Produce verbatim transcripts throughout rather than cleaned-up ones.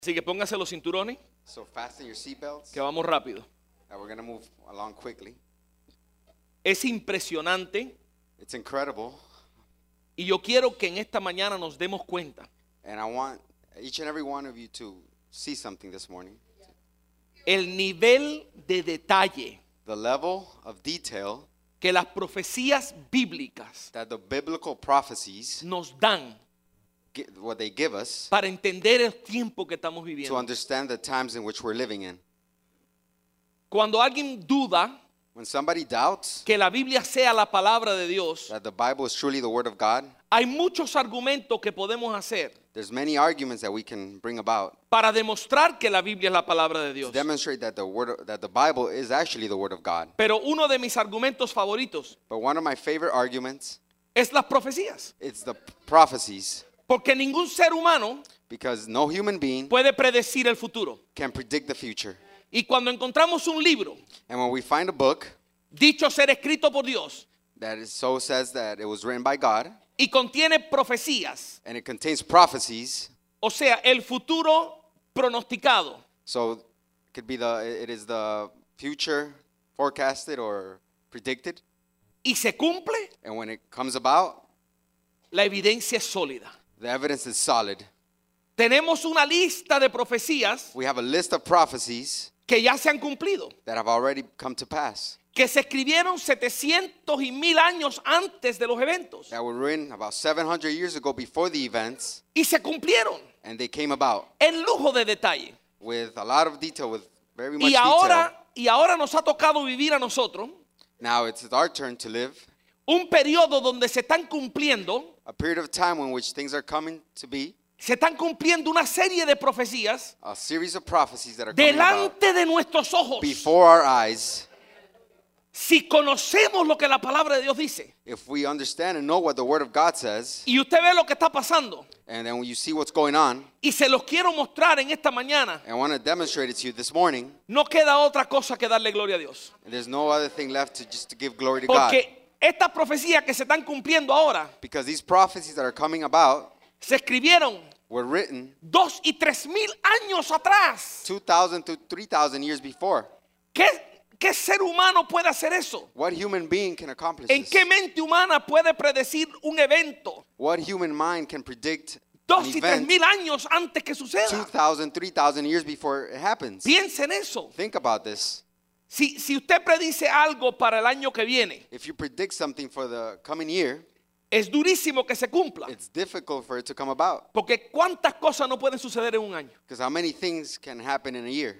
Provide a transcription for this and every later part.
Así que póngase los cinturones, So fasten your seatbelts. que vamos rápido. And we're going to move along quickly. Es impresionante It's incredible. y yo quiero que en esta mañana nos demos cuenta And I want each and every one of you to see something this morning. el nivel de detalle The level of detail que las profecías bíblicas that the biblical prophecies, nos dan gi- what they give us, para entender el tiempo que estamos to viviendo. understand the times in which we're living in. Cuando alguien duda When somebody doubts que la Biblia sea la palabra de Dios, that the Bible is truly the Word of God, hay muchos argumentos que podemos hacer there's many arguments that we can bring about para demostrar que la Biblia es la palabra de to Dios. demonstrate that the word of- that the Bible is actually the Word of God. Pero uno de mis argumentos favoritos But one of my favorite arguments, es las profecías. it's the prophecies, Porque ningún ser humano because no human being puede predecir el futuro. can predict the future. Y cuando encontramos un libro And when we find a book dicho ser escrito por Dios that is so says that it was written by God y contiene profecías, and it contains prophecies, o sea, el futuro pronosticado, so it could be the it is the future forecasted or predicted, y se cumple, and when it comes about, la evidencia es sólida. the evidence is solid. Tenemos una lista de profecías We have a list of prophecies que ya se han cumplido, that have already come to pass, que se escribieron setecientos y mil años antes de los eventos that were written about seven hundred years ago before the events, y se cumplieron and they came about en lujo de detalle. with a lot of detail, with very much Y detail. ahora, y ahora nos ha tocado vivir a nosotros Now it's our turn to live un periodo donde se están cumpliendo, a period of time in which things are coming to be, se están cumpliendo una serie de profecías a series of prophecies that are coming about delante de nuestros ojos. before our eyes. Si conocemos lo que la palabra de Dios dice If we understand and know what the Word of God says, y usted ve lo que está pasando and then when you see what's going on, y se los quiero mostrar en esta mañana, and I want to demonstrate it to you this morning, no queda otra cosa que darle gloria a Dios. and there's no other thing left to just to give glory to God. Porque estas profecías que se están cumpliendo ahora Because these prophecies that are coming about se escribieron were written dos y tres mil años atrás. two thousand to three thousand years before. ¿Qué, qué ser humano puede hacer eso? What human being can accomplish ¿En this? qué mente humana puede predecir un evento What human mind can predict an dos y tres event mil años antes que two suceda? thousand, three thousand years before it happens? Piense en eso. Think about this. Si, si usted predice algo para el año que viene, If you predict something for the coming year, es durísimo que se cumpla. it's difficult for it to come about. Porque cuántas cosas no pueden suceder en un año. Because how many things can happen in a year?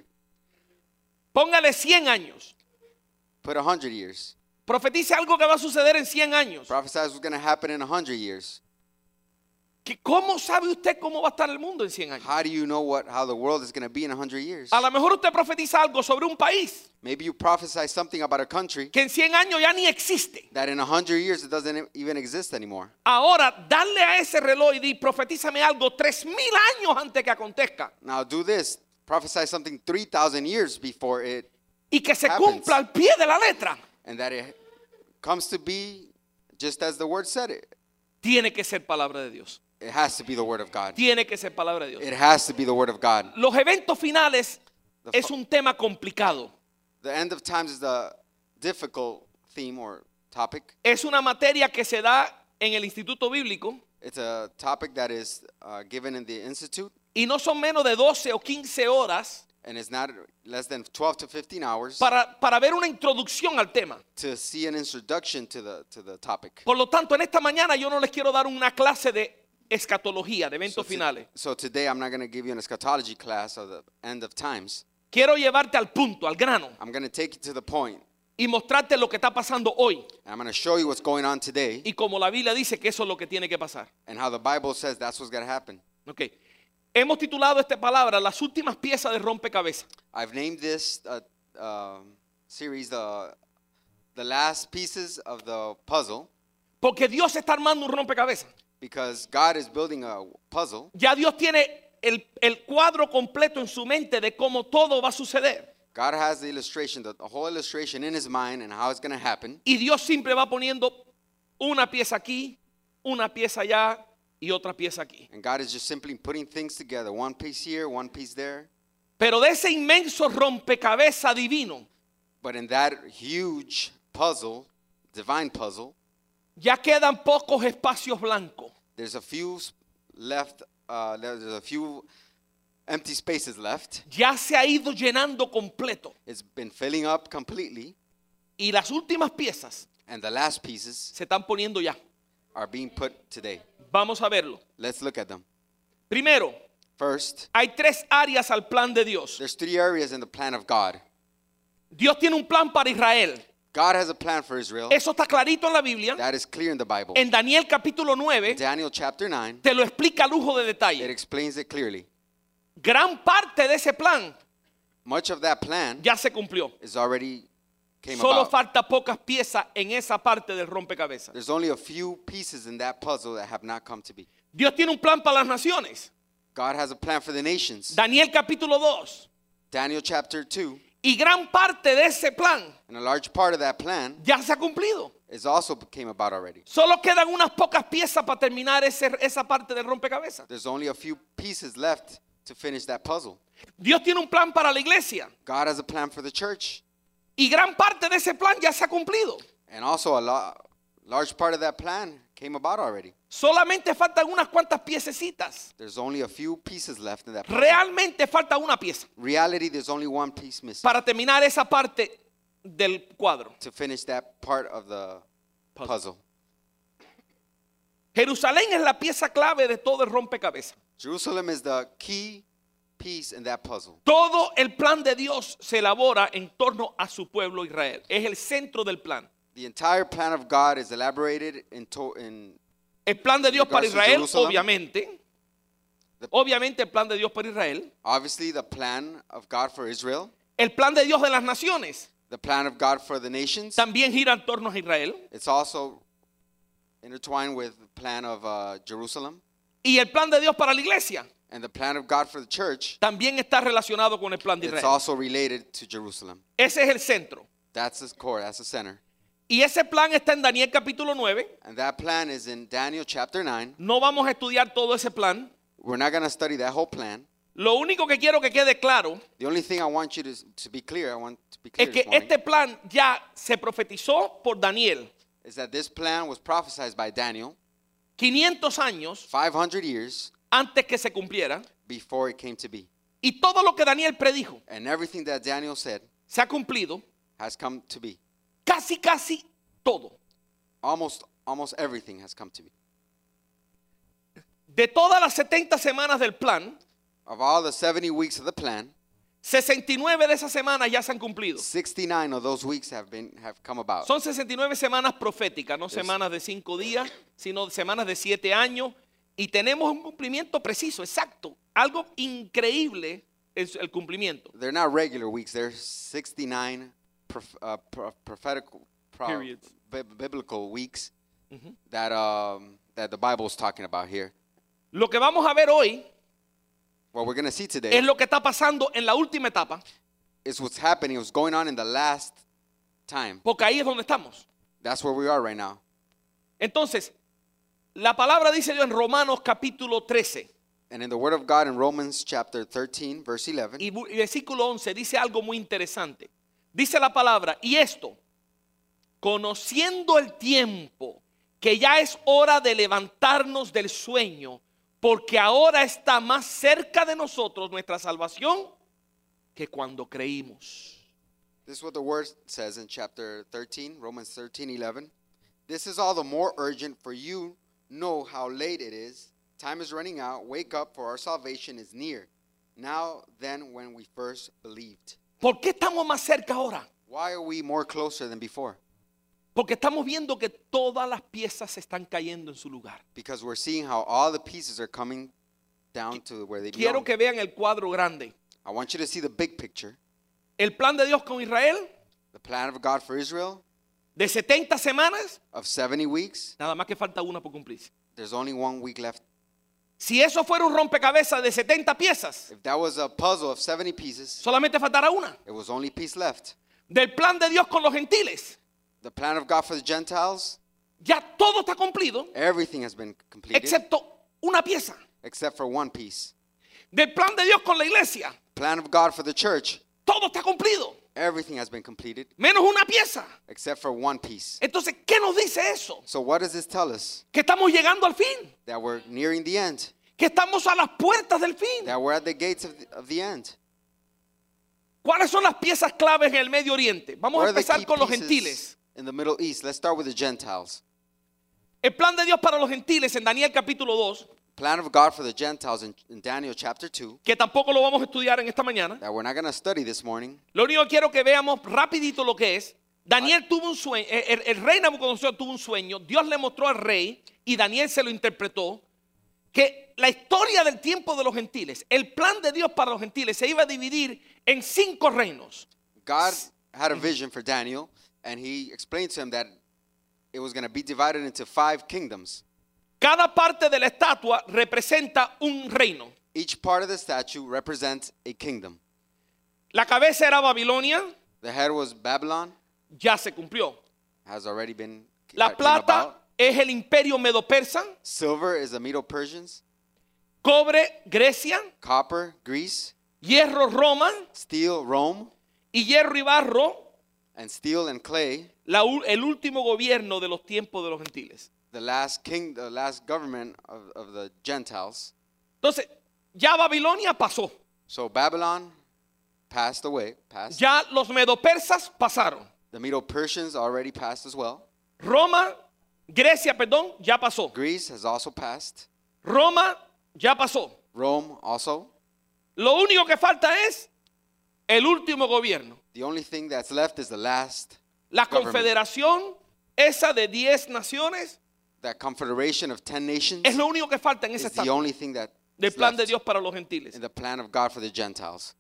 Póngale cien años. Put a hundred years. Profetice algo que va a suceder en cien años. Prophesy what's going to happen in a hundred years. ¿Que ¿Cómo sabe usted cómo va a estar el mundo en cien años? How do you know what how the world is going to be in a hundred years? A lo mejor usted profetiza algo sobre un país Maybe you prophesy something about a country que en cien años ya ni existe. that in a hundred years it doesn't even exist anymore. Ahora, darle a ese reloj y di, profetízame algo tres mil años antes que acontezca. Now do this. Prophesy something three thousand years before it, Y que se Happens. cumpla al pie de la letra. and that it comes to be just as the word said it. Tiene que ser palabra de Dios. It has to be the word of God. Tiene que ser palabra de Dios. It has to be the word of God. Los eventos finales The es fa- un tema complicado. The end of times is the difficult theme or topic. Es una materia que se da en el Instituto Bíblico It's a topic that is uh, given in the institute, y no son menos de doce o quince horas and it's not less than twelve to fifteen hours para, para ver una introducción al tema. to see an introduction to the to the topic. Por lo tanto, en esta mañana yo no les quiero dar una clase de escatología, de So, eventos to- finales. so today I'm not going to give you an eschatology class of the end of times. Quiero llevarte al punto, al grano, I'm going to take you to the point, y mostrarte lo que está pasando hoy. and I'm going to show you what's going on today Y como la Biblia dice que eso es lo que tiene que pasar. and how the Bible says that's what's going to happen. Okay. Hemos titulado esta palabra las últimas piezas de rompecabezas. I've named this uh, um series the the last pieces of the puzzle Porque Dios está armando un rompecabezas. because God is building a puzzle. Ya Dios tiene el, el cuadro completo en su mente de cómo todo va a suceder. God has the illustration, the, the whole illustration in his mind and how it's going to happen. Y Dios siempre va poniendo una pieza aquí, una pieza allá, y otra pieza aquí. And God is just simply putting things together. One piece here, one piece there. Pero de ese inmenso rompecabezas divino, But in that huge puzzle, divine puzzle, ya quedan pocos espacios blancos. there's a few s- left, uh, there's a few empty spaces left. Ya se ha ido llenando completo. It's been filling up completely. Y las últimas piezas And the last pieces se están poniendo ya. are being put today. Vamos a verlo. Let's look at them. Primero, First, hay tres áreas al plan de Dios. there's three areas in the plan of God. Dios tiene un plan para Israel. God has a plan for Israel. Eso está clarito en la Biblia. That is clear in the Bible. En Daniel capítulo nueve Daniel chapter nine, te lo explica a lujo de it detalle. explains it clearly. Gran parte de ese plan Much of that plan ya se cumplió. is already came Solo about. falta pocas piezas en esa parte del rompecabezas. There's only a few pieces in that puzzle that have not come to be. Dios tiene un plan para las naciones. God has a plan for the nations. Daniel capítulo dos. Daniel chapter two, Y gran parte de ese plan and a large part of that plan ya se ha cumplido. is also came about already. Solo quedan unas pocas piezas para terminar ese- esa parte del rompecabezas. There's only a few pieces left to finish that puzzle. Dios tiene un plan para la iglesia. God has a plan for the church, Y gran parte de ese plan ya se ha cumplido. and also a lo- large part of that plan came about already. Solamente faltan unas cuantas piececitas. There's only a few pieces left in that puzzle. Realmente falta una pieza Reality, there's only one piece missing para terminar esa parte del cuadro. to finish that part of the Puzzle. puzzle. Jerusalén es la pieza clave de todo el rompecabezas. Jerusalem is the key piece in that puzzle. Todo el plan de Dios se elabora en torno a su pueblo Israel. Es el centro del plan. The entire plan of God is elaborated in, to- in El plan de Dios para regards to Israel, Jerusalem, obviamente. the- Obviamente el plan de Dios para Israel. obviously the plan of God for Israel, El plan de Dios de las naciones the plan of God for the nations. también gira en torno a Israel. It's also intertwined with the plan of uh, Jerusalem, Y el plan de Dios para la iglesia and the plan of God for the church. también está relacionado con el plan de It's Israel. also related to Jerusalem. Ese es el centro. That's the core, that's the center. Y ese plan está en Daniel capítulo nueve. And that plan is in Daniel chapter nine. No vamos a estudiar todo ese plan. We're not going to study that whole plan. Lo único que quiero que quede claro The only thing I want you to, to be clear, I want to be clear es que this morning, este plan ya se profetizó por Daniel is that this plan was prophesied by Daniel quinientos años five hundred years antes que se cumpliera. before it came to be. Y todo lo que Daniel predijo And everything that Daniel said se ha cumplido. has come to be. Casi, casi todo. Almost, almost everything has come to be. De todas las setenta semanas del plan, Of all the seventy weeks of the plan, sesenta y nueve de esas semanas ya se han cumplido. sixty-nine of those weeks have been have come about. Son sesenta y nueve semanas proféticas, no semanas de cinco días, sino semanas de siete años. Y tenemos un cumplimiento preciso, exacto. Algo increíble es el cumplimiento. They're not regular weeks. They're sixty-nine prof, uh, pro, prophetical, pro, Periods. bi- biblical weeks that um, that the Bible is talking about here. Lo que vamos a ver hoy What we're going to see today es lo que está pasando en la última etapa, is what's happening, what's going on in the last time. porque ahí es donde estamos. That's where we are right now. Entonces, la palabra dice Dios en Romanos capítulo trece And in the Word of God in Romans chapter thirteen, verse eleven, y bu- y versículo once dice algo muy interesante. Dice la palabra, y esto, conociendo el tiempo, que ya es hora de levantarnos del sueño, porque ahora está más cerca de nosotros nuestra salvación que cuando creímos. this is what the Word says in chapter thirteen, Romans thirteen, eleven. This is all the more urgent, for you know how late it is. Time is running out. Wake up, for our salvation is near. Now than when we first believed. ¿Por qué estamos más cerca ahora? Why are we more closer than before? Porque estamos viendo que todas las piezas se están cayendo en su lugar. Because we're seeing how all the pieces are coming down to where they Quiero belong. que vean el cuadro grande. I want you to see the big picture. El plan de Dios con Israel, The plan of God for Israel de setenta semanas, of seventy weeks. nada más que falta una por cumplirse. There's only one week left. Si eso fuera un rompecabezas de setenta piezas, If that was a puzzle of seventy pieces, solamente faltará una. it was only a piece left. Del plan de Dios con los gentiles, The plan of God for the Gentiles, ya todo está cumplido, everything has been completed excepto una pieza. except for one piece. Del plan de Dios con la iglesia, Plan of God for the church, todo está cumplido, everything has been completed menos una pieza. except for one piece. Entonces, ¿qué nos dice eso? So what does this tell us? Que estamos llegando al fin, That we're nearing the end, que estamos a las puertas del fin. that we're at the gates of the, of the end. ¿Cuáles son las piezas claves en el Medio Oriente? Vamos What a are the empezar key con los pieces gentiles. in the Middle East? Let's start with the Gentiles. El plan de Dios para los gentiles en Daniel capítulo dos, Plan of God for the Gentiles in, in Daniel chapter two, que tampoco lo vamos a estudiar en esta mañana. that we're not going to study this morning. Lo único que quiero que veamos rapidito lo que es. Daniel tuvo un sueño, el, el rey Nabucodonosor tuvo un sueño, Dios le mostró al rey y Daniel se lo interpretó, que la historia del tiempo de los gentiles, el plan de Dios para los gentiles se iba a dividir en cinco reinos. God had a vision for Daniel, and he explained to him that it was going to be divided into five kingdoms. Cada parte de la estatua representa un reino. Each part of the statue represents a kingdom. La cabeza era Babilonia, The head was Babylon, ya se cumplió. has already been La came plata about. es el imperio medo-persa, Silver is the Medo-Persians. cobre Grecia, Copper, Greece. hierro Roma Steel, Rome. y hierro y barro, And steel and clay, la u- el último gobierno de los tiempos de los gentiles. the last king, the last government of, of the Gentiles. Entonces, ya Babilonia pasó, So Babylon passed away, passed. ya los medo-persas pasaron, The Medo-Persians already passed as well. Roma, Grecia, perdón, ya pasó, Greece has also passed. Roma ya pasó. Rome also. Lo único que falta es el último gobierno. The only thing that's left is the last, La Government. confederación, esa de diez naciones, that confederation of ten nations es lo único que falta en esa is the estatua only thing that del is plan de left Dios para los gentiles. in the plan of God for the Gentiles.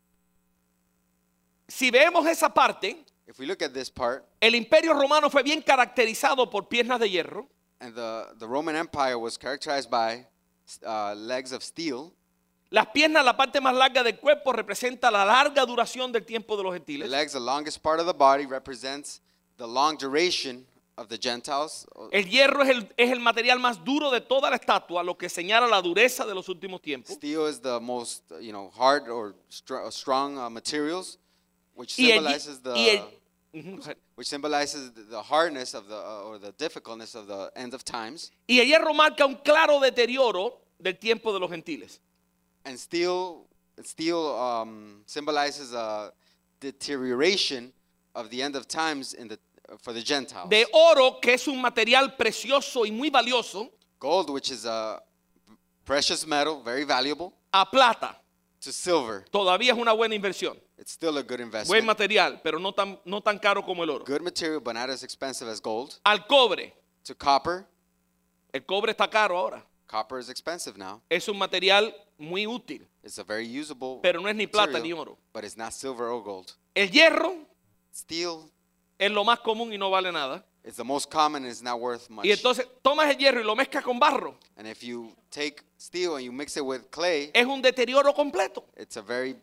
Si vemos esa parte, If we look at this part, el imperio romano fue bien caracterizado por piernas de hierro, and the, the Roman Empire was characterized by uh, legs of steel. las piernas, la parte más larga del cuerpo, representa la larga duración del tiempo de los The gentiles. legs, the longest part of the body, represents the long duration of the Gentiles. El hierro es el, es el material más duro de toda la estatua, lo que señala la dureza de los últimos tiempos. Steel is the most, uh, you know, hard or str- uh, strong uh, materials, which Y el, symbolizes the y el- Ujú. which symbolizes the- the hardness of the uh, or the difficultness of the end of times. y el hierro marca un claro deterioro del tiempo de los gentiles. And steel, steel um, symbolizes a deterioration of the end of times in the for the Gentiles. De oro, que es un material precioso y muy valioso, Gold, which is a precious metal, very valuable, a plata, to silver. todavía es una buena inversión. It's still a good Buen investment. material, pero no tan, no tan caro como el oro. Good material, but not as expensive as gold. Al cobre, To copper, el cobre está caro ahora. copper is expensive now. Es un material muy útil, It's a very usable pero no es ni plata material, ni oro. but it's not silver or gold. El hierro Steel es lo más común y no vale nada. is the most common and is not worth much. Y entonces tomas el hierro y lo mezclas con barro. And if you take steel and you mix it with clay, Es un deterioro completo. it's a very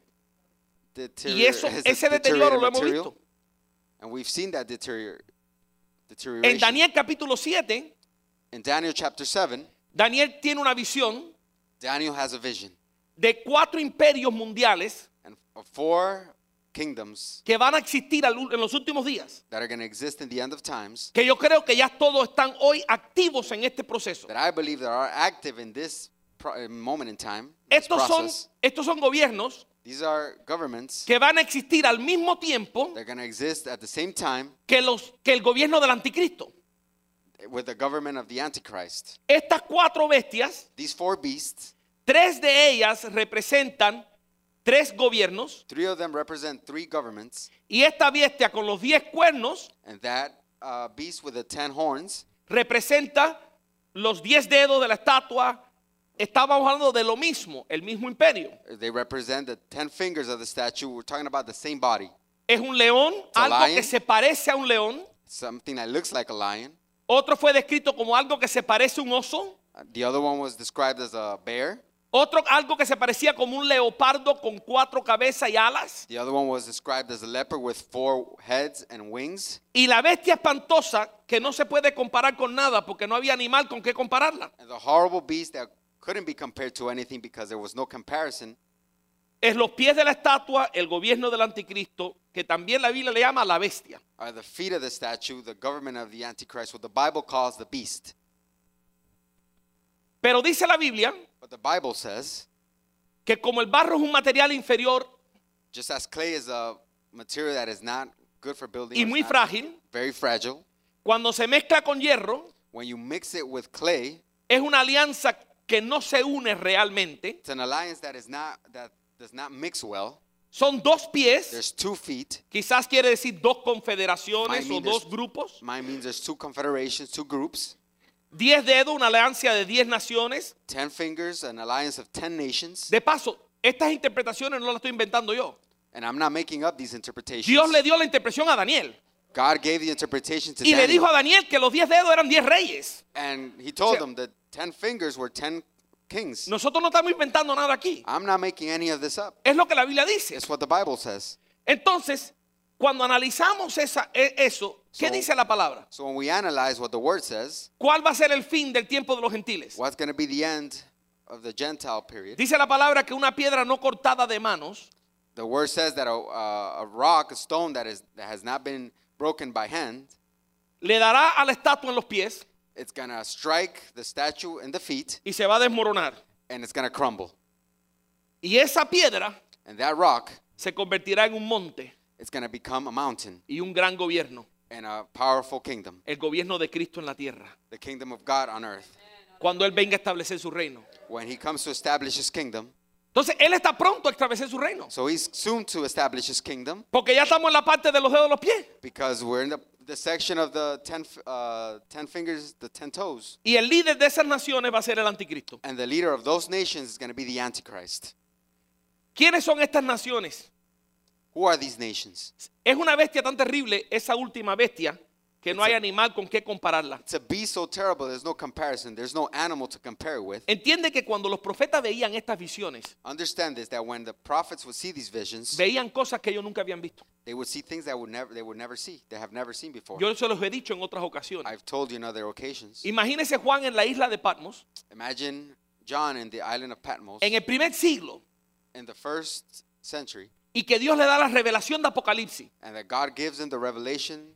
Y deterior- eso, it's a ese deterioro deteriorated lo hemos material. visto. And we've seen that deterior- En deterioration. Daniel capítulo siete, In Daniel chapter seven, Daniel tiene una visión Daniel has a vision. de cuatro imperios mundiales And of four kingdoms que van a existir al- en los últimos días. that are going to exist in the end of times, Que yo creo que ya todos están hoy activos en este proceso. that I believe that are active in this pro- uh, moment in time, this Estos son, process. estos son gobiernos These are governments que van a existir al mismo tiempo that are going to exist at the same time que, los, que el gobierno del anticristo. with the government of the Antichrist. Estas cuatro bestias, These four beasts, tres de ellas representan tres gobiernos three of them represent three governments, y esta bestia con los diez cuernos and that uh, beast with the ten horns representa los diez dedos de la estatua. Estábamos hablando de lo mismo, el mismo imperio. they represent the ten fingers of the statue. We're talking about the same body. Es un león, a algo lion. que se parece a un león. Something that looks like a lion. Otro fue descrito como algo que se parece a un oso. Uh, The other one was described as a bear. Otro algo que se parecía como un leopardo con cuatro cabezas y alas. The other one was described as a leopard with four heads and wings. Y la bestia espantosa que no se puede comparar con nada porque no había animal con qué compararla. And the horrible beast that couldn't be compared to anything because there was no comparison. Es los pies de la estatua, el gobierno del anticristo, que también la Biblia le llama la bestia. Are the feet of the statue, the government of the Antichrist, what the Bible calls the beast. Pero dice la Biblia But the Bible says, que como el barro es un material inferior just as clay is a material that is not good for building, y or is muy not frágil, very fragile, cuando se mezcla con hierro, when you mix it with clay, es una alianza que no se une realmente. it's an alliance that is not that does not mix well. Son dos pies, There's two feet. quizás quiere decir dos confederaciones Might o mean dos there's- grupos. Mine means there's two confederations, two groups. Diez dedos, una alianza de diez naciones. Ten fingers, an alliance of ten nations. De paso, estas interpretaciones no las estoy inventando yo. And I'm not making up these interpretations. Dios le dio la interpretación a Daniel. God gave the interpretation to Y le dijo Daniel. a Daniel que los diez dedos eran diez reyes. And he told O sea- them that ten fingers were ten kings. Nosotros no estamos inventando nada aquí. I'm not making any of this up. Es lo que la Biblia dice. It's what the Bible says. Entonces, cuando analizamos esa, e- eso, ¿qué So- dice la palabra? So when we analyze what the word says, ¿Cuál va a ser el fin del tiempo de los gentiles? what's going to be the end of the Gentile period? Dice la palabra que una piedra no cortada de manos The word says that a, uh, a rock, a stone that is that has not been broken by hand, le dará a la estatua en los pies it's going to strike the statue in the feet y se va a desmoronar. and it's going to crumble. Y esa piedra And that rock, se convertirá en un monte it's going to become a mountain y un gran gobierno, and a powerful kingdom, el gobierno de Cristo en la tierra, the kingdom of God on earth. cuando Él venga a establecer su reino. When he comes to establish his kingdom, Entonces, Él está pronto a establecer su reino, so he's soon to establish his kingdom porque ya estamos en la parte de los dedos de los pies. because we're in the, the section of the ten, f- uh, ten fingers, the ten toes. Y el líder de esas naciones va a ser el anticristo. And the leader of those nations is going to be the Antichrist. ¿Quiénes son estas naciones? Who are these nations? Es una bestia tan terrible, esa última bestia, que no hay animal con qué compararla. To be so terrible, there's no comparison. There's no animal to compare it with. Entiende que cuando los profetas veían estas visiones, Understand this, that when the prophets would see these visions, veían cosas que ellos nunca habían visto. they would see things that would never, they would never see, they have never seen before. Yo se los he dicho en otras ocasiones. I've told you in other occasions. Imagínese Juan en la isla de Patmos, Imagine John in the island of Patmos en el primer siglo, in the first century, y que Dios le da la revelación de Apocalipsis, and that God gives him the revelation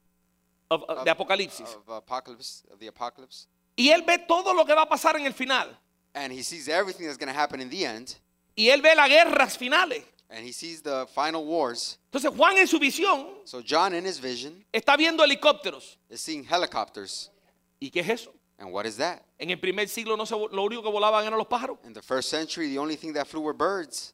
of- of- de Apocalipsis. of apocalypse, of the apocalypse, Y él ve todo lo que va a pasar en el final. and he sees everything that's going to happen in the end, Y él ve las guerras finales. and he sees the final wars. Entonces Juan en su visión So John in his vision está viendo helicópteros. is seeing helicopters. ¿Y qué es eso? And what is that? En el primer siglo no se, vo- lo único que volaban eran los pájaros. In the first century, the only thing that flew were birds.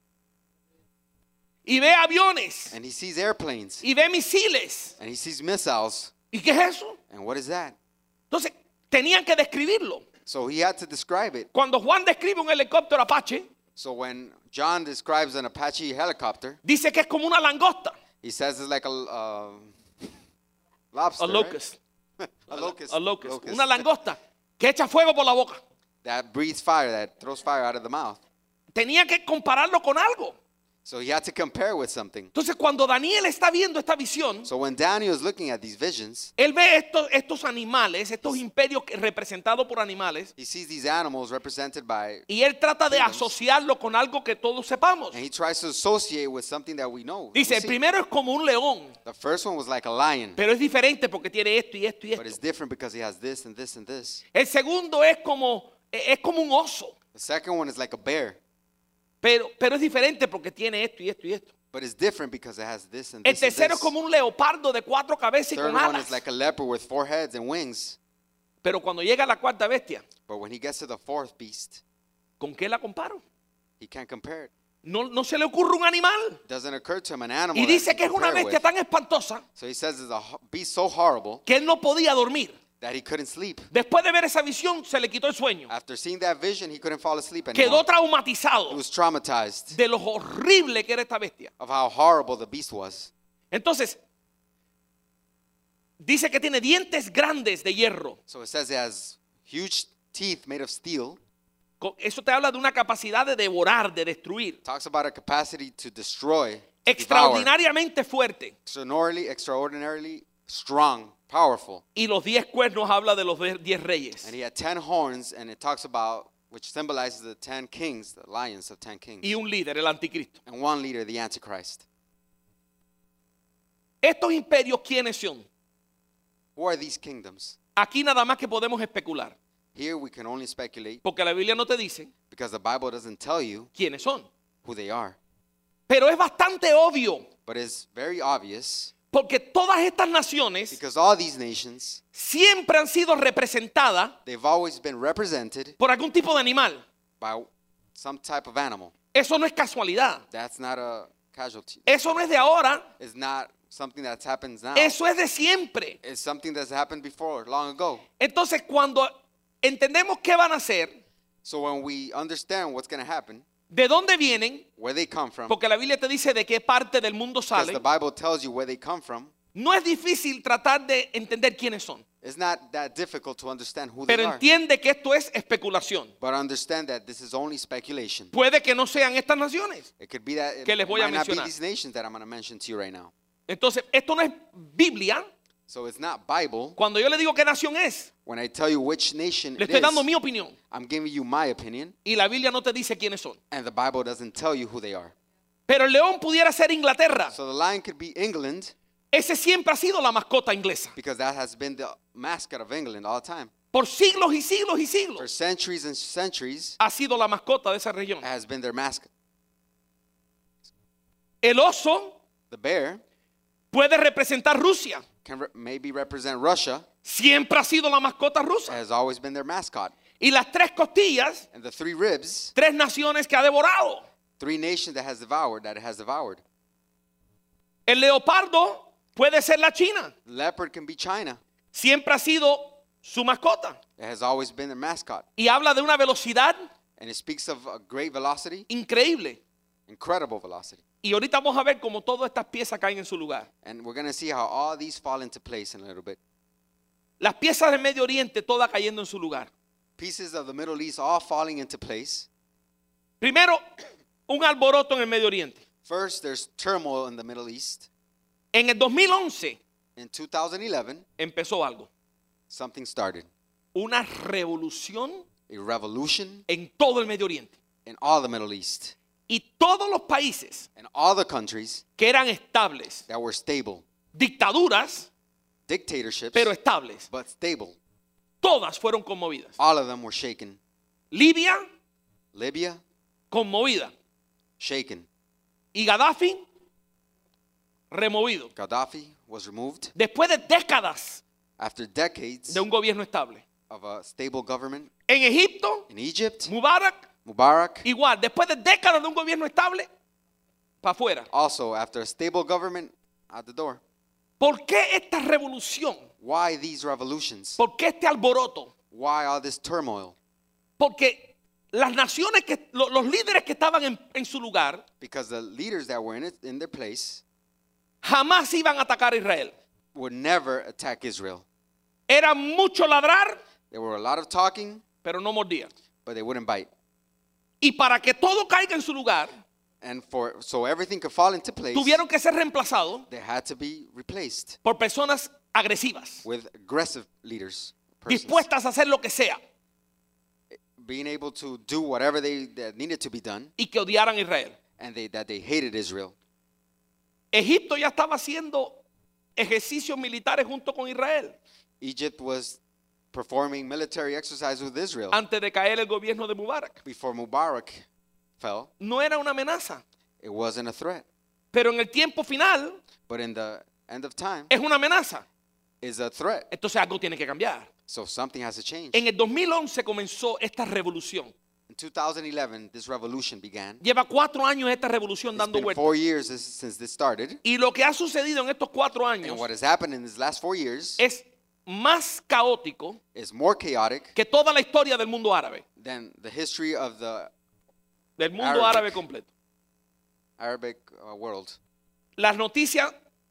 Y ve aviones. And he sees airplanes. Y ve misiles. And he sees missiles. ¿Y qué es eso? And what is that? Entonces tenían que describirlo. So he had to describe it. Cuando Juan describe un helicóptero Apache, So when John describes an Apache helicopter, dice que es como una langosta. he says it's like a uh, lobster. A right? locust. a locust. A locust. Una langosta que echa fuego por la boca. That breathes fire, that throws fire out of the mouth. Tenía que compararlo con algo. So he had to compare with something. Entonces cuando Daniel está viendo esta visión, So when Daniel is looking at these visions, él ve estos, estos animales, estos imperios que- representados por animales, he sees these animals represented by, y él trata de asociarlo con algo que todos sepamos. and he tries to associate with something that we know. that Dice, we el see. primero es como un león, The first one was like a lion, pero es diferente porque tiene esto y esto y but it's esto. different because he has this and this and this. El segundo es como, es como un oso, The second one is like a bear, pero, pero es diferente porque tiene esto y esto y esto. but it's different because it has this and El this and tercero es this. como un leopardo de cuatro cabezas y Third con one alas. is like a leopard with four heads and wings. Pero cuando llega la cuarta bestia, But when he gets to the fourth beast, ¿con qué la comparo? he can't compare it. No, no se le ocurre un animal. Doesn't occur to him an animal. Y that dice he que can es una compare bestia with. tan espantosa So he says it's a ho- beast so horrible que él no podía dormir. that he couldn't sleep. Después de ver esa visión, se le quitó el sueño. After seeing that vision, he couldn't fall asleep Quedó anymore. traumatizado He was traumatized de lo horrible que era esta bestia. of how horrible the beast was. Entonces, dice que tiene dientes grandes de hierro. So it says it has huge teeth made of steel. Co- Eso te habla de una capacidad de devorar, de destruir. Talks about a capacity to destroy, to devour. Extraordinariamente fuerte. Extraordinarily, extraordinarily strong, powerful. Y los diez cuernos habla de los de- diez reyes. And he had ten horns, and it talks about which symbolizes the ten kings, the lions of ten kings, y un líder, el anticristo. and one leader, the Antichrist. Estos imperios, ¿quiénes son? Who are these kingdoms? Aquí nada más que podemos especular, Here we can only speculate porque la Biblia no te dice because the Bible doesn't tell you quiénes son. who they are. Pero es bastante obvio, But it's very obvious porque todas estas naciones because all these nations, siempre han sido representadas they've always been represented por algún tipo de animal. by some type of animal. Eso no es casualidad. That's not a casualty. Eso no es de ahora. It's not something that happens now. Eso es de siempre. It's something that's happened before, long ago. Entonces, cuando entendemos qué van a hacer, So when we understand what's going to happen, de dónde vienen, where they come from, porque la Biblia te dice de qué parte del mundo because salen, the Bible tells you where they come from, no es difícil tratar de entender quiénes son. it's not that difficult to understand who Pero they are. entiende que esto es especulación. But understand that this is only speculation. Puede que no sean estas naciones. It could be that it Que les voy a might not be mencionar. these nations that I'm going to mention to you right now. Entonces, esto no es Biblia. So it's not Bible. Cuando yo le digo qué nación es, When I tell you which nation le it estoy dando is, mi opinión. I'm giving you my opinion, Y la Biblia no te dice quiénes son. and the Bible doesn't tell you who they are. Pero el león pudiera ser Inglaterra. So the lion could be England, Ese siempre ha sido la mascota inglesa. because that has been the mascot of England all the time. Por siglos y siglos y For siglos centuries and centuries, ha sido la mascota de esa región. it has been their mascot. El oso The bear puede representar Rusia. can re- maybe represent Russia. Siempre ha sido la mascota It rusa. has always been their mascot. Y las tres costillas, And the three ribs, tres naciones que ha devorado. three nations that has devoured, that it has devoured. El leopardo puede ser la China. Leopard can be China. Siempre ha sido su mascota. It has always been their mascot. Y habla de una velocidad And it speaks of a great velocity, increíble. incredible velocity. Y ahorita vamos a ver cómo todas estas piezas caen en su lugar. And we're going to see how all these fall into place in a little bit. Las piezas del Medio Oriente todas cayendo en su lugar. Pieces of the Middle East all falling into place. Primero, un alboroto en el Medio Oriente. First, there's turmoil in the Middle East. En el dos mil once In two thousand eleven, empezó algo. something started. Una revolución A revolution en todo el Medio Oriente. in all the Middle East. Y todos los países And all the countries que eran estables, that were stable. dictaduras, Dictatorships, pero estables, but stable. todas fueron conmovidas. All of them were shaken. Libia, Libya, conmovida. shaken. Y Gaddafi, removido. Gaddafi was removed Después de décadas after decades de un gobierno estable. of a stable government. En Egipto, In Egypt, Mubarak, Mubarak, igual. Después de décadas de un gobierno estable, para afuera. also after a stable government, out the door. ¿Por qué esta revolución? Why these revolutions? ¿Por qué este alboroto? Why all this turmoil? Porque las naciones, que lo- los líderes que estaban en, en su lugar, Because the leaders that were in it, in their place, jamás iban a atacar a Israel. would never attack Israel. Era mucho ladrar, There were a lot of talking, pero no mordían. but they wouldn't bite. Y para que todo caiga en su lugar, And for so everything could fall into place, tuvieron que ser reemplazados they had to be replaced por personas agresivas, with aggressive leaders, persons, dispuestas a hacer lo que sea being able to do whatever they that needed to be done, y que odiaran a Israel. and they that they hated Israel. Egipto ya estaba haciendo ejercicios militares junto con Israel Egypt was performing military exercise with Israel antes de caer el gobierno de Mubarak. before Mubarak fell. No era una amenaza, It wasn't a threat, pero en el tiempo final but in the end of time, es una amenaza. is a threat. Entonces algo tiene que cambiar. So something has to change. En el dos mil once comenzó esta revolución. In two thousand eleven, this revolution began. Lleva cuatro años esta revolución It's dando been vueltas. four years this- since this started, Y lo que ha sucedido en estos cuatro años and what has happened in these last four years es más caótico is more chaotic que toda la historia del mundo árabe. than the history of the Del mundo árabe Arabic. completo. Arabic uh, world. Las noticias,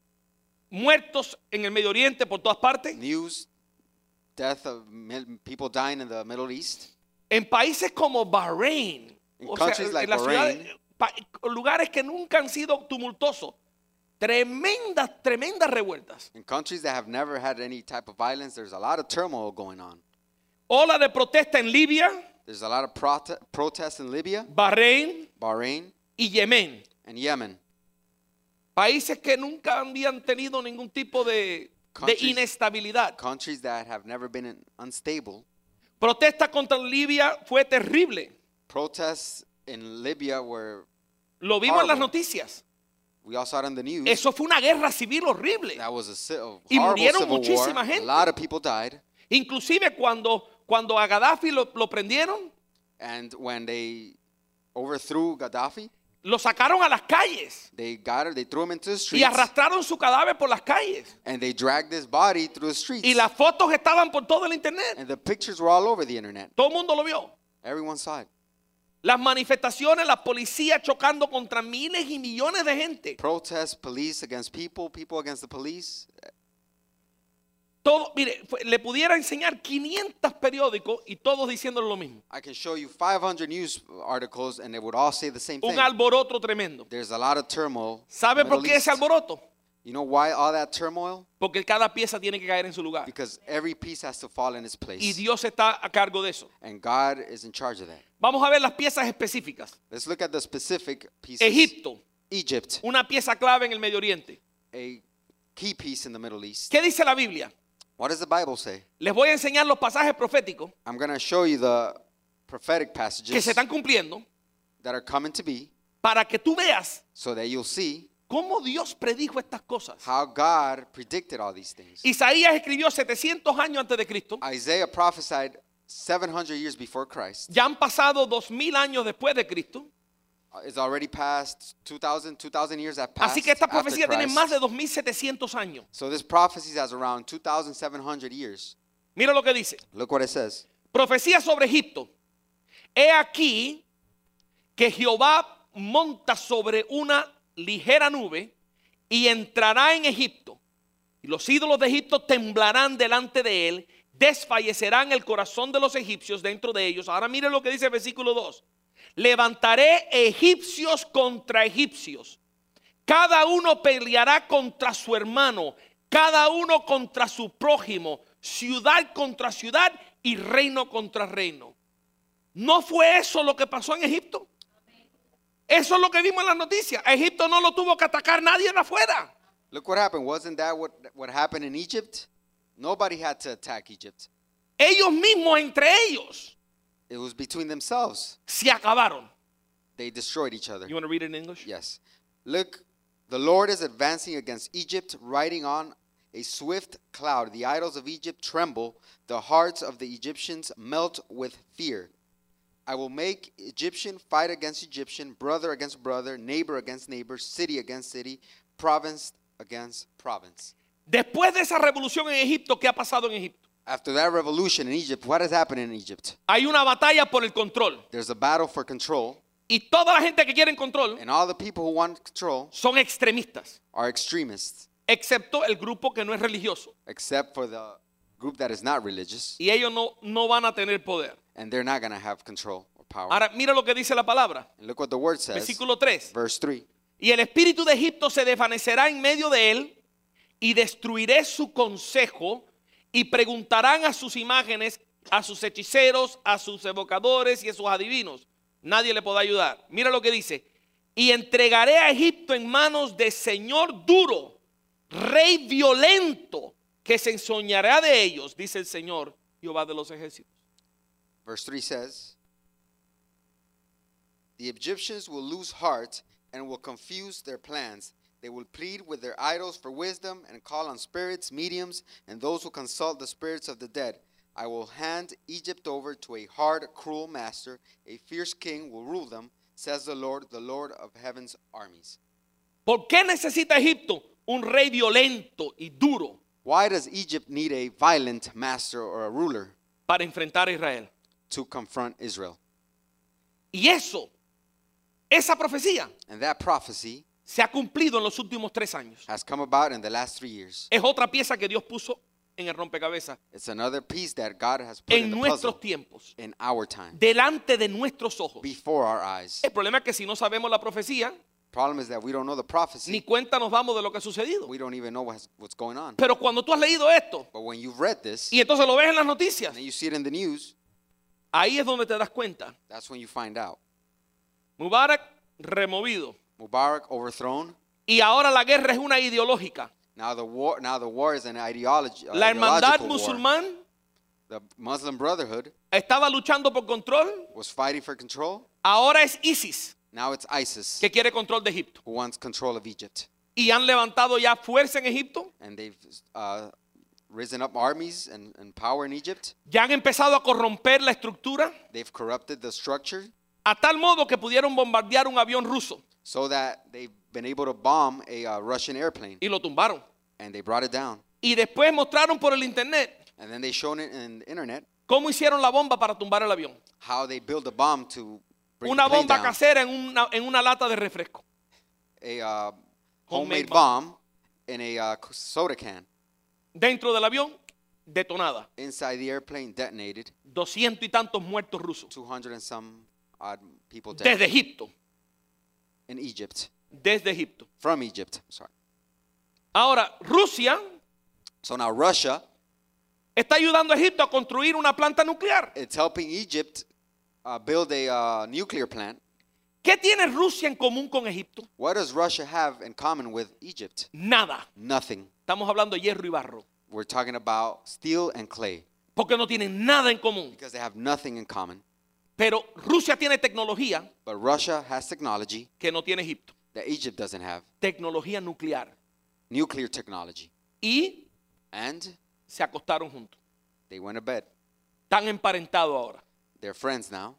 muertos en el Medio Oriente por todas partes. News, death of mil- people dying in the Middle East. En países como Bahrein, In o sea, countries like en las Bahrain. ciudades, pa- lugares que nunca han sido tumultuosos, tremendas, tremendas revueltas. In countries that have never had any type of violence, there's a lot of turmoil going on. Ola de protesta en Libia, There's a lot of prote- protests in Libya, Bahrein Bahrain, y Yemen. and Yemen. Países que nunca habían tenido ningún tipo de, de Countries- inestabilidad. Countries that have never been in- unstable. Protesta contra Libia fue terrible. Protests in Libya were, Lo vimos en las Horrible. noticias. we all saw it on the news. Eso fue una guerra civil horrible. That was a ci- a Y horrible murieron civil war. muchísima A gente. lot of people died. Inclusive cuando, cuando a Gaddafi lo, lo prendieron, And when they overthrew Gaddafi, lo sacaron a las calles they got it, they threw him into the y streets, arrastraron su cadáver por las calles. and they dragged his body through the streets. Y las fotos estaban por todo el internet. And the pictures were all over the internet. Todo el mundo lo vio. Everyone saw it. Las manifestaciones, la policía chocando contra miles y millones de gente. Protests, police against people, people against the police. Todo, mire, fue- le pudiera enseñar quinientos periódicos y todos diciéndole lo mismo. I can show you five hundred news articles, and they would all say the same Un thing. alboroto tremendo. There's a lot of turmoil. in ¿Sabe the por Middle qué ese East. alboroto? You know why all that turmoil? Porque cada pieza tiene que caer en su lugar. Because every piece has to fall in its Y place. Dios está a cargo de eso. And God is in charge of that. Vamos a ver las piezas específicas. Let's look at the specific pieces. Egipto, Egypt, una pieza clave en el Medio Oriente. a key piece in the Middle East. ¿Qué dice la Biblia? What does the Bible say? Les voy a enseñar los pasajes proféticos I'm going to show you the prophetic que passages se están cumpliendo that are coming to be para que tú veas so that you'll see cómo Dios predijo estas cosas. how God predicted all these things. Isaías escribió setecientos años antes de Cristo. Isaiah prophesied seven hundred years before Christ. Ya han pasado dos mil años después de Cristo. Uh, It's already past two thousand, two thousand years have passed Así que esta after profecía tiene Christ. más de dos mil setecientos años. So this prophecy has around two thousand seven hundred years. Mira lo que dice. Look what it says. Profecía sobre Egipto. He aquí que Jehová monta sobre una ligera nube y entrará en Egipto. Y los ídolos de Egipto temblarán delante de él, desfallecerán el corazón de los egipcios dentro de ellos. Ahora mire lo que dice el versículo dos. Levantaré egipcios contra egipcios. Cada uno peleará contra su hermano, cada uno contra su prójimo, ciudad contra ciudad y reino contra reino. ¿No fue eso lo que pasó en Egipto? Eso es lo que vimos en las noticias. A Egipto no lo tuvo que atacar nadie de afuera. Look what happened. Wasn't that what, what happened in Egypt? Nobody had to attack Egypt. Ellos mismos entre ellos It was between themselves. se acabaron. They destroyed each other. You want to read it in English? Yes. Look, the Lord is advancing against Egypt, riding on a swift cloud. The idols of Egypt tremble. The hearts of the Egyptians melt with fear. I will make Egyptian fight against Egyptian, brother against brother, neighbor against neighbor, city against city, province against province. Después de esa revolución en Egipto, ¿qué ha pasado en Egipto? After that revolution in Egypt, what has happened in Egypt? Hay una batalla por el control. There's a battle for control, Y toda la gente que quiere control and all the people who want control son extremistas, are extremists, excepto el grupo que no es religioso. except for the group that is not religious, Y ellos no, no van a tener poder. and they're not going to have control or power. Ahora, mira lo que dice la palabra. And look what the word says, Versículo tres. verse three. Y el espíritu de Egipto se desvanecerá en medio de él y destruiré su consejo y preguntarán a sus imágenes, a sus hechiceros, a sus evocadores y a sus adivinos. Nadie le podrá ayudar. Mira lo que dice. Y entregaré a Egipto en manos de señor duro, rey violento, que se ensoñará de ellos, dice el Señor, Jehová de los ejércitos. Verse three says, the Egyptians will lose heart and will confuse their plans. They will plead with their idols for wisdom and call on spirits, mediums, and those who consult the spirits of the dead. I will hand Egypt over to a hard, cruel master. A fierce king will rule them, says the Lord, the Lord of heaven's armies. ¿Por qué necesita Egipto un rey violento y duro Why does Egypt need a violent master or a ruler para enfrentar a Israel? to confront Israel? Y eso, esa profecía And that prophecy se ha cumplido en los últimos tres años. has come about in the last three years. Es otra pieza que Dios puso en el rompecabezas It's another piece that God has put in en the nuestros puzzle tiempos, in our time, delante de nuestros ojos. before our eyes. El problema es que si no sabemos la profecía, Problem is that we don't know the ni prophecy. cuenta nos damos de lo que ha sucedido. We don't even know what's, what's going on. Pero cuando tú has leído esto But when you've read this, y entonces lo ves en las noticias, and you see it in the news, Ahí es donde te das cuenta. That's when you find out. Mubarak removido. Mubarak overthrown. Y ahora la guerra es una ideológica. Now the war, now the war is an ideology. La hermandad ideological war. musulmán The Muslim Brotherhood estaba luchando por control. was fighting for control. Ahora es ISIS Now it's ISIS que quiere control de Egipto. who wants control of Egypt. Y han levantado ya fuerza en Egipto. And they've uh, risen up armies and, and power in Egypt. Ya han empezado a corromper la estructura They've corrupted the structure a tal modo que pudieron bombardear un avión ruso so that they've been able to bomb a uh, Russian airplane. y lo tumbaron. And they brought it down. Y después mostraron por el internet And then they shown it in the internet cómo hicieron la bomba para tumbar el avión. how they build a bomb to bring Una the plane bomba down. casera en una, en una lata de refresco. A uh, Homemade homemade bomb in a uh, soda can. Dentro del avión, detonada. Inside the airplane, detonated. Doscientos y tantos muertos rusos. two hundred and some odd people dead Desde Egipto. in Egypt. Desde Egipto. From Egypt, sorry. Ahora, Rusia So now Russia, está ayudando a Egipto a construir una planta nuclear. it's helping Egypt uh, build a uh, nuclear plant. ¿Qué tiene Rusia en común con Egipto? What does Russia have in common with Egypt? Nada. Nothing. Estamos hablando de hierro y barro. We're talking about steel and clay Porque no tienen nada en común. because they have nothing in common. Pero Rusia tiene tecnología But Russia has technology que no tiene Egipto. that Egypt doesn't have. Tecnología nuclear. Nuclear technology. Y And se acostaron juntos. they went to bed. Están emparentados ahora. They're friends now.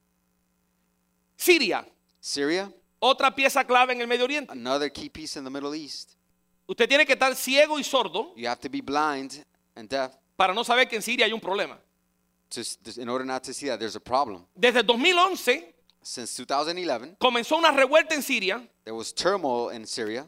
Siria, Syria, otra pieza clave en el Medio Oriente. another key piece in the Middle East. Usted tiene que estar ciego y sordo You have to be blind and deaf para no saber que en Siria hay un problema. to, s- in order not to see that there's a problem. Desde el dos mil once Since two thousand eleven, comenzó una revuelta en Siria there was turmoil in Syria,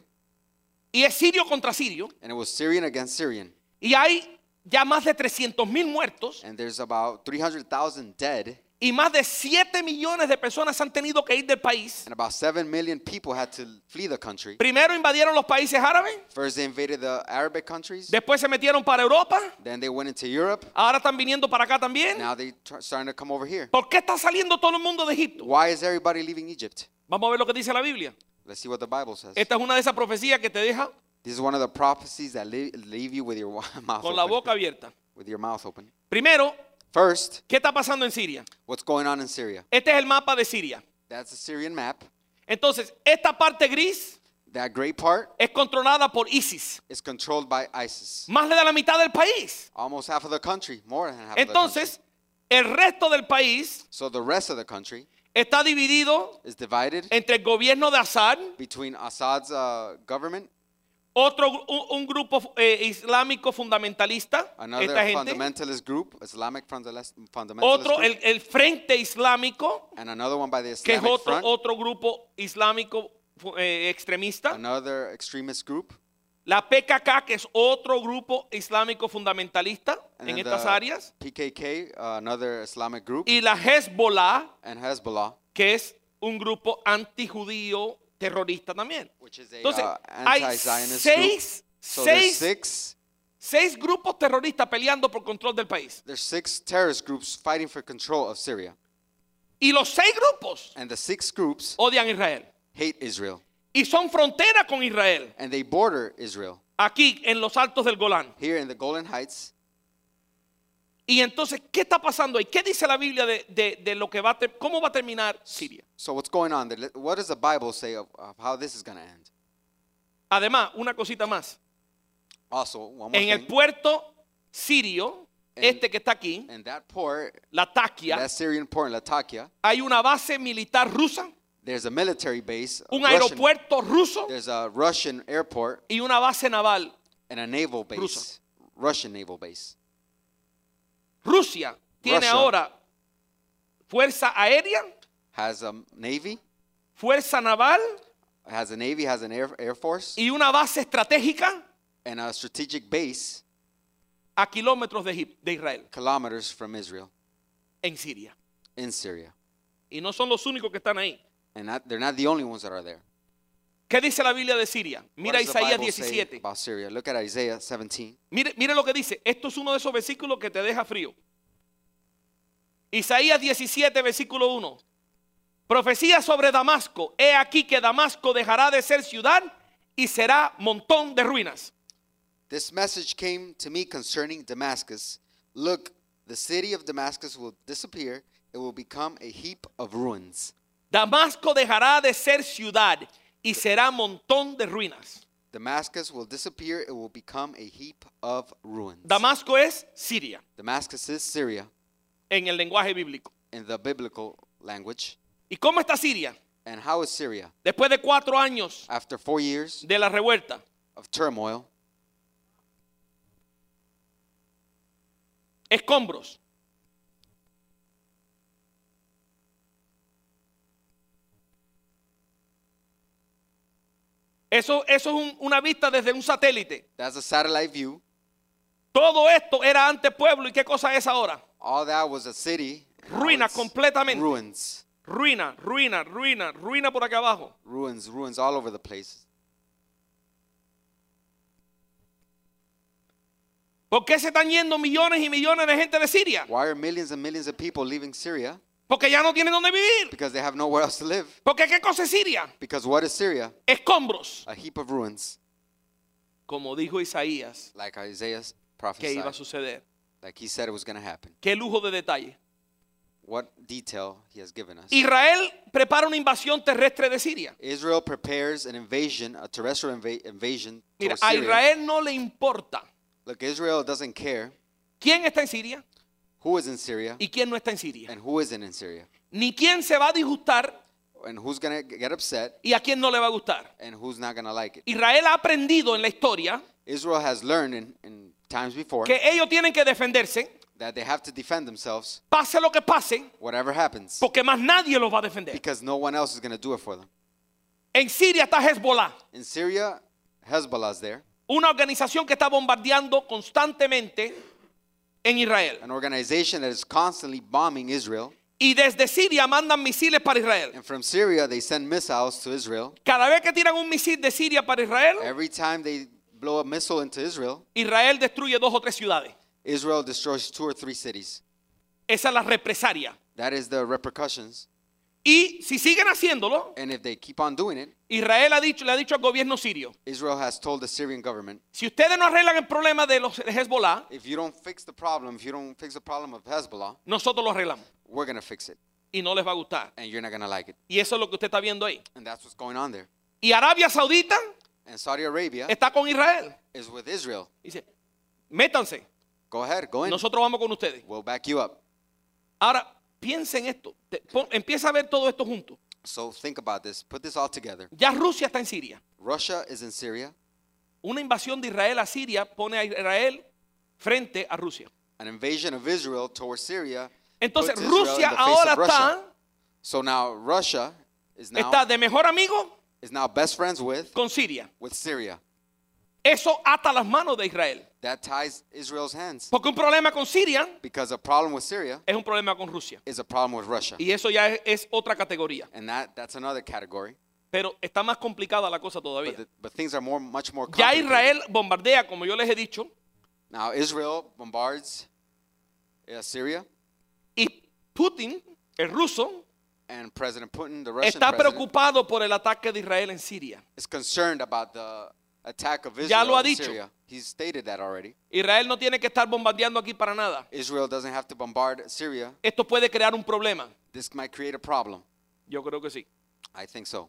y es sirio contra sirio. and it was Syrian against Syrian. Y hay ya más de trescientos mil muertos And there's about three hundred thousand dead, y más de siete millones de personas han tenido que ir del país. and about seven million people had to flee the country. Primero invadieron los países árabes, First, they invaded the Arabic countries. después se metieron para Europa, Then they went into Europe. ahora están viniendo para acá también. Now they're tr- starting to come over here. ¿Por qué está saliendo todo el mundo de Egipto? Why is everybody leaving Egypt? Vamos a ver lo que dice la Biblia. Let's see what the Bible says. Esta es una de esas profecías que te deja This is one of the prophecies that leave, leave you with your wa- mouth con la open. boca abierta. With your mouth open. Primero, First, ¿qué está pasando en Siria? what's going on in Syria? Este es el mapa de Siria. That's the Syrian map. Entonces, esta parte gris That great part es controlada por ISIS. is controlled by ISIS. Más de la mitad del país. Almost half of the country, more than half of the Entonces, country. el resto del país So the rest of the country está dividido is divided entre el gobierno de Assad, between Assad's uh, government, otro gru- un, un grupo eh, islámico fundamentalista, another esta gente, fundamentalist group, Islamic fundamentals- fundamentalist otro group, el, el Frente Islámico, and another one by the que es Islamic otro, Front, otro grupo islámico fu- eh, extremista, another extremist group, la P K K, que es otro grupo islámico fundamentalista and en then estas the áreas, P K K, uh, another Islamic group, y la Hezbollah, and Hezbollah, que es un grupo antijudío terrorista también. which is a Entonces, uh, hay anti-Zionist seis, group. So there's seis, six, seis grupos terroristas peleando por control del país. there's six terrorist groups fighting for control of Syria, Y los seis grupos and the six groups odian a Israel. hate Israel, Y son frontera con Israel. and they border Israel Aquí en los altos del Golán. here in the Golan Heights. Y entonces, ¿qué está pasando ahí? ¿Qué dice la Biblia de, de- de lo que va a ter- cómo va a terminar Siria? So what's going on there? What does the Bible say of, of how this is going to end? Además, una cosita más. Also, one more En el thing. puerto sirio, En- este que está aquí, In that port, Latakia, that Syrian port in Latakia, hay una base militar rusa, there's a military base, a un Russian- aeropuerto ruso there's a Russian airport y una base naval. and a naval base, Rusa. Russian naval base. Rusia tiene Russia. ahora fuerza aérea, Has a navy, fuerza naval has a navy, has an air, air force, y una base estratégica and a strategic base a kilómetros de, Egip- de Israel, kilometers from Israel en Siria. in Syria. Y no son los únicos que están ahí. And that, they're not the only ones that are there. ¿Qué dice la Biblia de Siria? What Mira does the Isaías Bible say diecisiete. about Syria? Look at Isaiah seventeen. Mire, mire lo que dice. Esto es uno de esos versículos que te deja frío. Isaías diecisiete, versículo uno. Profecía sobre Damasco. He aquí que Damasco dejará de ser ciudad y será montón de ruinas. This message came to me concerning Damascus. Look, the city of Damascus will disappear. It will become a heap of ruins. Damasco dejará de ser ciudad y será montón de ruinas. Damascus will disappear. It will become a heap of ruins. Damasco es Siria Damascus is Syria en el lenguaje bíblico. in the biblical language. ¿Y cómo está Siria? And how is Syria? Después de cuatro años After four years de la revuelta, of turmoil, escombros. Eso, eso es un- una vista desde un satélite. that's a satellite view. Todo esto era antes pueblo. ¿Y qué cosa es ahora? All that was a city. Now Ruina it's completamente. Ruins. Ruina, ruina, ruina, ruina por acá abajo. Ruins, ruins all over the place. ¿Por qué se están yendo millones y millones de gente de Siria? Why are millions and millions of people leaving Syria? Porque ya no tienen dónde vivir. Because they have nowhere else to live. Porque ¿qué cosa es Siria? Because what is Syria? Escombros. A heap of ruins, Como dijo Isaías like Isaiah que iba a prophesied, suceder. like he said it was going to happen. Qué lujo de detalle. What detail he has given us. Israel prepara una invasión terrestre de Siria. Israel prepares an invasion, a terrestrial inva- invasion Mira, towards a Syria. Israel no le importa Look, Israel doesn't care quién está en Siria who is in Syria y quién no está en Siria. and who isn't in Syria. Ni quién se va a disgustar And who's going to get upset y a quién no le va a gustar. and who's not going to like it. Israel ha aprendido en la historia Israel has learned in, in times before que ellos tienen que defenderse, that they have to defend themselves pase lo que pase, whatever happens porque más nadie los va a defender. because no one else is going to do it for them. En Siria está Hezbollah, In Syria, Hezbollah's there, una organización que está bombardeando constantemente en Israel. an organization that is constantly bombing Israel. Y desde Siria mandan misiles para Israel. And from Syria, they send missiles to Israel. Cada vez que tiran un misil de Siria para Israel, Every time they blow a missile into Israel, Israel destruye dos o tres ciudades. Israel destroys two or three cities. Esa es la represalia. That is the repercussions. Y si siguen haciéndolo, And if they keep on doing it, Israel ha dicho, le ha dicho al gobierno sirio, Israel has told the Syrian government, si ustedes no arreglan el problema de los de Hezbollah, if you don't fix the problem, if you don't fix the problem of Hezbollah, nosotros lo arreglamos. we're going to fix it. Y no les va a gustar. And you're not going to like it. Y eso es lo que usted está viendo ahí. And that's what's going on there. Y Arabia Saudita And Saudi Arabia está con Israel. is with Israel. Dice, métanse, Go ahead, go in. nosotros vamos con ustedes. We'll back you up. Ahora, piensen esto. Te- pon- empieza a ver todo esto junto. So think about this. Put this all together. Ya Rusia está en Siria. Russia is in Syria. Una invasión de Israel a Siria pone a Israel frente a Rusia. An invasion of Israel towards Syria. Entonces puts Israel in Rusia the face ahora of Russia. está, So now Russia is now está de mejor amigo is now best friends with con Siria. with Syria. Eso ata las manos de Israel. That ties Israel's hands Porque un problema con Siria because a problem with Syria es un problema con Rusia. is a problem with Russia. Y eso ya es, es otra categoría. And that that's another category. Pero está más complicada la cosa But, todavía. the, but things are more much more Ya complicated. Israel bombardea, como yo les he dicho, Now Israel bombards uh, Syria, y Putin, el ruso, and President Putin, the Russian está president, preocupado por el ataque de Israel en Siria. is concerned about the attack of Ya lo Israel ha in dicho. Syria. He's stated that already. Israel no tiene que estar bombardeando aquí para nada. Israel doesn't have to bombard Syria. Esto puede crear un problema. This might create a problem. Yo creo que sí. I think so.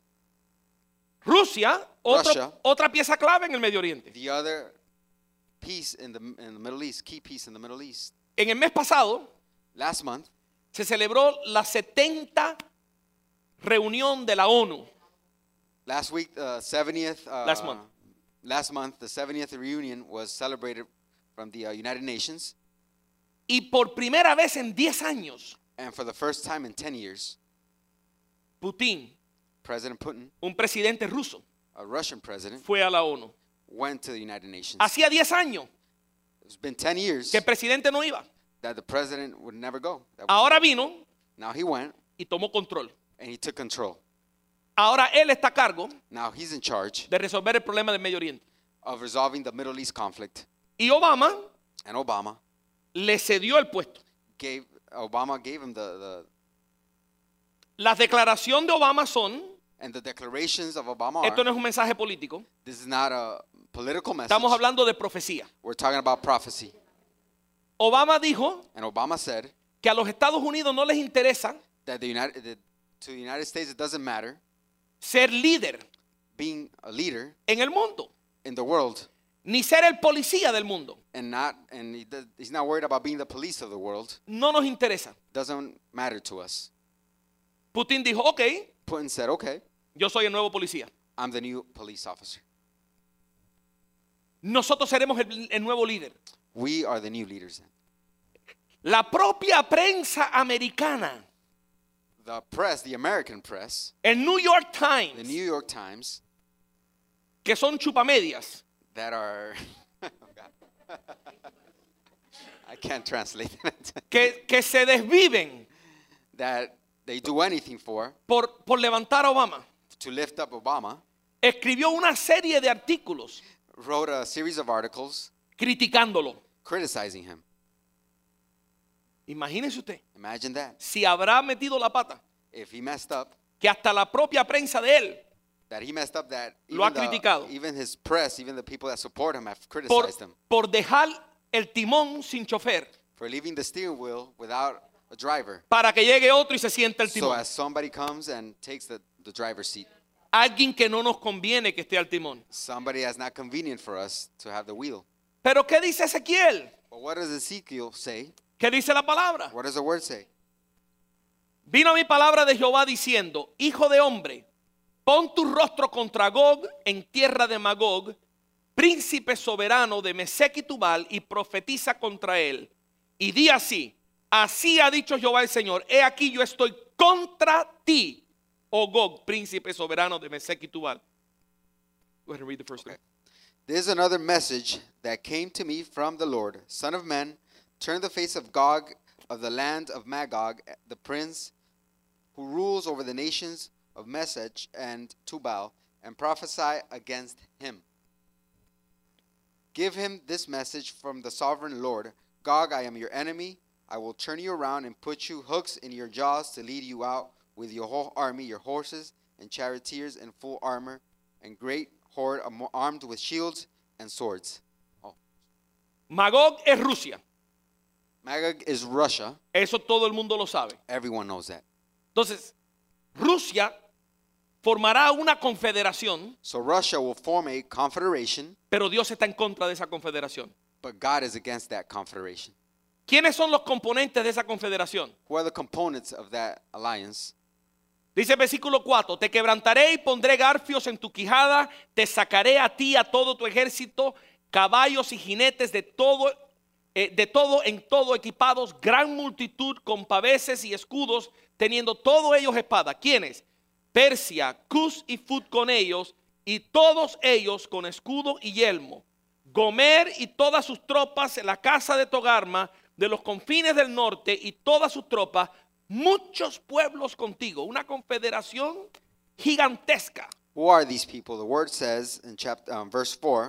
Rusia, otro- Russia. otra pieza clave en el Medio Oriente. The other piece in the in the Middle East, key piece in the Middle East. En el mes pasado Last month, se celebró la setenta reunión de la ONU. last week, the seventieth. Uh, Last month. Last month, the seventieth reunion was celebrated from the uh, United Nations, Y por primera vez en diez años, and for the first time in ten years, Putin, President Putin, un presidente ruso, a Russian president, fue a la ONU. went to the United Nations. Hacía diez años It's been ten years que el presidente no iba. that the president would never go. That Ahora would- vino now he went y tomó control. and he took control. Ahora él está a cargo Now he's in charge de resolver el problema del Medio Oriente. of resolving the Middle East conflict. Y Obama And Obama le cedió el puesto. gave uh, Obama gave him the, the Las declaraciones de Obama son, and the declarations of Obama esto are, no es un mensaje político, this is not a political message. estamos hablando de profecía. We're talking about prophecy. Obama dijo And Obama said que a los Estados Unidos no les interesa that the United, that to the United States it doesn't matter ser líder being a leader en el mundo, in the world, ni ser el policía del mundo. and not and he does, he's not worried about being the police of the world. No nos interesa. Doesn't matter to us. Putin dijo, ok, Putin said, okay, yo soy el nuevo policía. I'm the new police officer. Nosotros seremos el, el nuevo líder. We are the new leaders then. La propia prensa americana, The press, the American press, el New York the Times, New York Times, que son chupamedias, that are I can't translate that. que, que se desviven that they do anything for por, por levantar a Obama, to lift up Obama, escribió una serie de artículos wrote a series of articles criticándolo. criticizing him. Imagínese usted, Imagine that. si habrá metido la pata, If he messed up, que hasta la propia prensa de él, that he messed up, that Lo ha even, the, criticado. even his press, even the people that support him have por, criticized him por dejar el timón sin chofer, for leaving the steering wheel without a driver. para que llegue otro y se sienta el So timón. as somebody comes and takes the, the driver's seat, Alguien que no nos conviene que esté al timón. somebody that's not convenient for us to have the wheel. Pero ¿qué dice Ezequiel? But what does Ezekiel say? ¿Qué dice la palabra? What does the word say? Vino mi palabra de Jehová diciendo, hijo de hombre, pon tu rostro contra Gog en tierra de Magog, príncipe soberano de Mesec y Tubal, y profetiza contra él. Y di así, así ha dicho Jehová el Señor, he aquí yo estoy contra ti, oh Gog, príncipe soberano de Mesec y Tubal. Go ahead and read the first one. This is another message that came to me from the Lord. Son of man, turn the face of Gog of the land of Magog, the prince who rules over the nations of Mesech and Tubal, and prophesy against him. Give him this message from the sovereign Lord. Gog, I am your enemy. I will turn you around and put you hooks in your jaws to lead you out with your whole army, your horses and charioteers in full armor, and great horde armed with shields and swords. Oh. Magog es Rusia. Magog is Russia. Eso todo el mundo lo sabe. Everyone knows that. Entonces, Rusia formará una confederación, So Russia will form a confederation, pero Dios está en contra de esa confederación. but God is against that confederation. ¿Quiénes son los componentes de esa confederación? Who are the components of that alliance? Dice el versículo cuatro, te quebrantaré y pondré garfios en tu quijada, te sacaré a ti, a todo tu ejército, caballos y jinetes de todo, eh, de todo en todo equipados, gran multitud con paveses y escudos, teniendo todos ellos espada. ¿Quiénes? Persia, Cus y Fut con ellos, y todos ellos con escudo y yelmo. Gomer y todas sus tropas, la casa de Togarma, de los confines del norte y todas sus tropas, muchos pueblos contigo, una confederación gigantesca. Who are these people? The word says in chapter, um, verse four.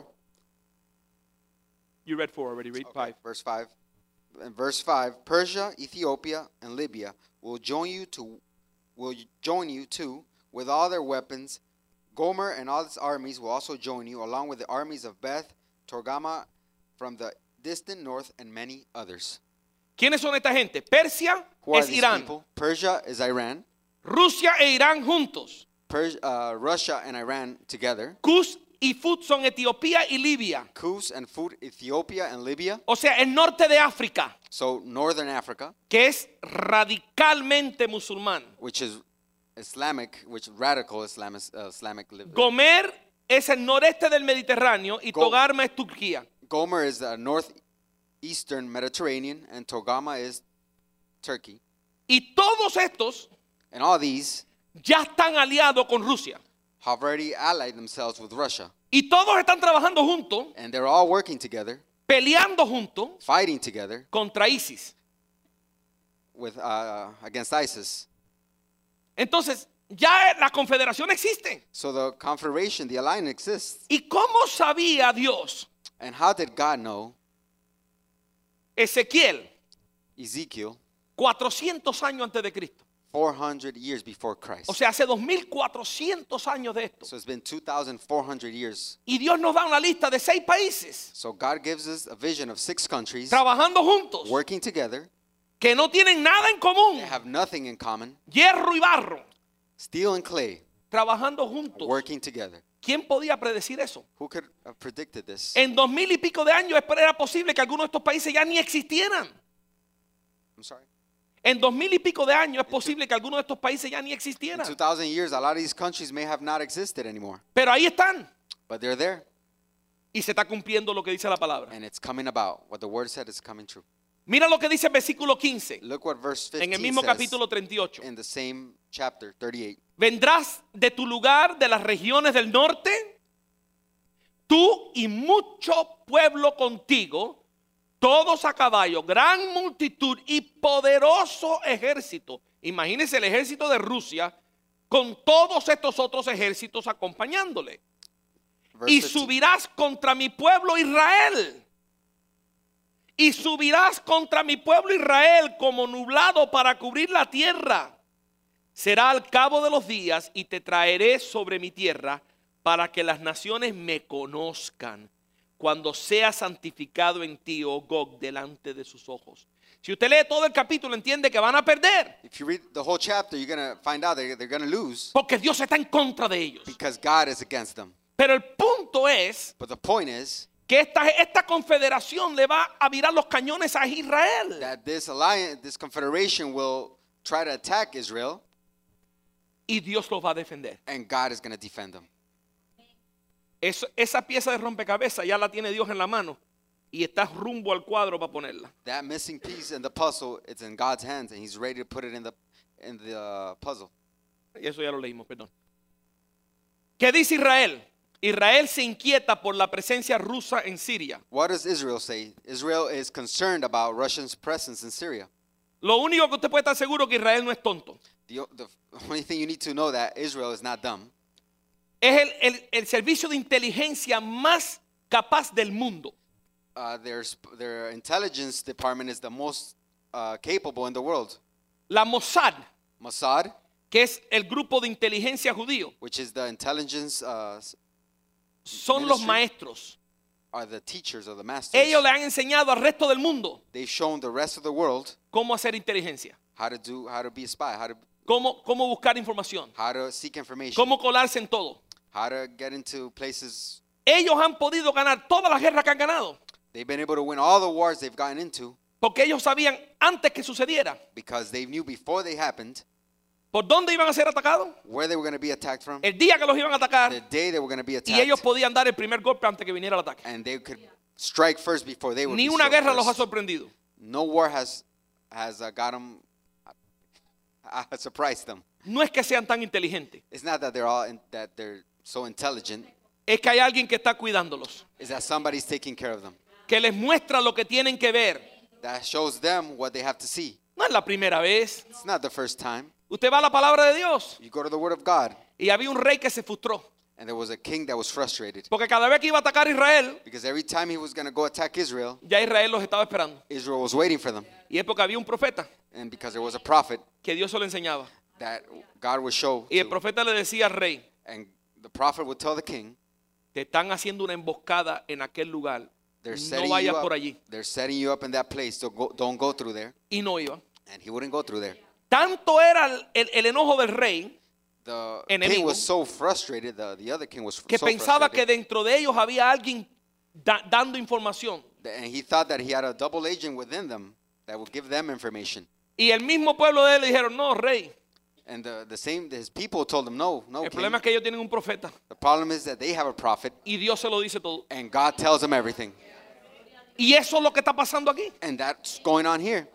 You read four already, read Okay, five. verse five. In verse five, Persia, Ethiopia, and Libya will join you to will join you too with all their weapons. Gomer and all its armies will also join you, along with the armies of Beth, Torgama from the distant north, and many others. ¿Quiénes son esta gente? Persia Who are es these Irán, people? Persia is Iran. Rusia e Irán juntos. Pers- uh, Russia and Iran together. Cus y Fut son Etiopía y Libia. Kuz and Fut, Ethiopia and Libya. O sea, el norte de África, So northern Africa, que es radicalmente musulmán. which is Islamic, which radical Islamic, uh, Islamic. Li- Gomer es el noreste del Mediterráneo y Go- Togarma es Turquía. Gomer is the northeastern Mediterranean, and Togama is Turkey. Y todos estos And all these ya están aliados con Rusia. have already allied themselves with Russia. Y todos están trabajando juntos, And they're all working together, peleando juntos fighting together contra ISIS. with uh, against ISIS. Entonces, ya la confederación existe. So the confederation, the alliance exists. ¿Y cómo sabía Dios? And how did God know? Ezequiel Ezekiel cuatrocientos años antes de Cristo. four hundred years before Christ. O sea, hace dos mil cuatrocientos años de esto. So it's been two thousand four hundred years. Y Dios nos da una lista de seis países So God gives us a vision of six countries trabajando juntos working together. que no tienen nada en común. They have nothing in common. Hierro y barro, Steel and clay trabajando juntos. working together. ¿Quién podía predecir eso? Who could have predicted this? En dos mil y pico de años era posible que algunos de estos países ya ni existieran. I'm sorry. En dos mil y pico de años es posible que algunos de estos países ya ni In existieran. two thousand years, a lot of these countries may have not existed anymore. Pero ahí están. But they're there. Y se está cumpliendo lo que dice la palabra. And it's coming about. What the word said is coming true. Mira lo que dice el versículo quince. Look what verse En el fifteen mismo says capítulo treinta y ocho. in the same chapter, thirty-eight. Vendrás de tu lugar, de las regiones del norte, tú y mucho pueblo contigo, todos a caballo, gran multitud y poderoso ejército. Imagínense el ejército de Rusia con todos estos otros ejércitos acompañándole. Verse Y fifteen. subirás contra mi pueblo Israel. Y subirás contra mi pueblo Israel como nublado para cubrir la tierra. Será al cabo de los días y te traeré sobre mi tierra para que las naciones me conozcan cuando sea santificado en ti, oh Gog, delante de sus ojos. Si usted lee todo el capítulo, entiende que van a perder. If you read the whole chapter, you're going to find out they're, they're going to lose Porque Dios está en contra de ellos. because God is against them. Pero el punto es But the point is que esta, esta confederación le va a virar los cañones a Israel. that this alliance, this confederation will try to attack Israel, Y Dios los va a defender. and God is going to defend them. Eso- esa pieza de rompecabezas ya la tiene Dios en la mano y está rumbo al cuadro para ponerla. That missing piece in the puzzle, it's in God's hands, and He's ready to put it in the in the uh, puzzle. Y eso ya lo leímos, perdón. ¿Qué dice Israel? Israel se inquieta por la presencia rusa en Siria. What does Israel say? Israel is concerned about Russia's presence in Syria. Lo único que usted puede estar seguro es que Israel no es tonto. The, the only thing you need to know that Israel is not dumb. Es el, el- el servicio de inteligencia más capaz del mundo. Uh, their, sp- their intelligence department is the most uh, capable in the world. La Mossad, Mossad, que es el grupo de inteligencia judío, which is the intelligence, uh, s- son los Ministry. maestros. are the teachers or the masters. Ellos le han enseñado al resto del mundo They've shown the rest of the world cómo hacer inteligencia, how to do, how to be a spy, how to, cómo, cómo buscar información, how to seek information, cómo colarse en todo. how to get into places. Ellos han podido ganar todas las guerras que han ganado They've been able to win all the wars they've gotten into porque ellos sabían antes que sucediera because they knew before they happened por dónde iban a ser atacados, where they were going to be attacked from, el día que los iban a the atacar, day they were going to be y attacked, ellos podían dar el primer golpe antes que viniera el ataque. and they could strike first before they would Ni be una struck guerra los ha first. sorprendido. No war has has uh, got them, uh, surprised them. No es que sean tan inteligentes, It's not that they're all in, that they're so intelligent. es que hay alguien que está cuidándolos, It's that somebody's taking care of them. que les muestra lo que tienen que ver. That shows them what they have to see. No es la primera vez. It's not the first time. Usted va a la palabra de Dios You go to the Word of God, y había un rey que se frustró. and there was a king that was frustrated Porque cada vez que iba a atacar a Israel, because every time he was going to go attack Israel, ya Israel los estaba esperando. Israel was waiting for them. Y es porque había un profeta And because there was a prophet que Dios se lo enseñaba. that God would show Y el to, profeta le decía al rey, and the prophet would tell the king, te están haciendo una emboscada en aquel lugar. they're No setting vayas you por up. allí. They're setting you up in that place, so go, don't go through there. Y no iba. And he wouldn't go through there. Tanto era el, el- el enojo del rey The Enemigo. king was so frustrated, the, the other king was que so pensaba que frustrated, dentro de ellos había alguien da- dando información. that- and he thought that he had a double agent within them that would give them information. Y el mismo pueblo de él le dijeron, no, rey. And the, the same, his people told him, no, no, El king. problema es que ellos tienen un profeta The problem is that they have a prophet, y Dios se lo dice todo. and God tells them everything. Y eso es lo que está pasando aquí. And that's going on here.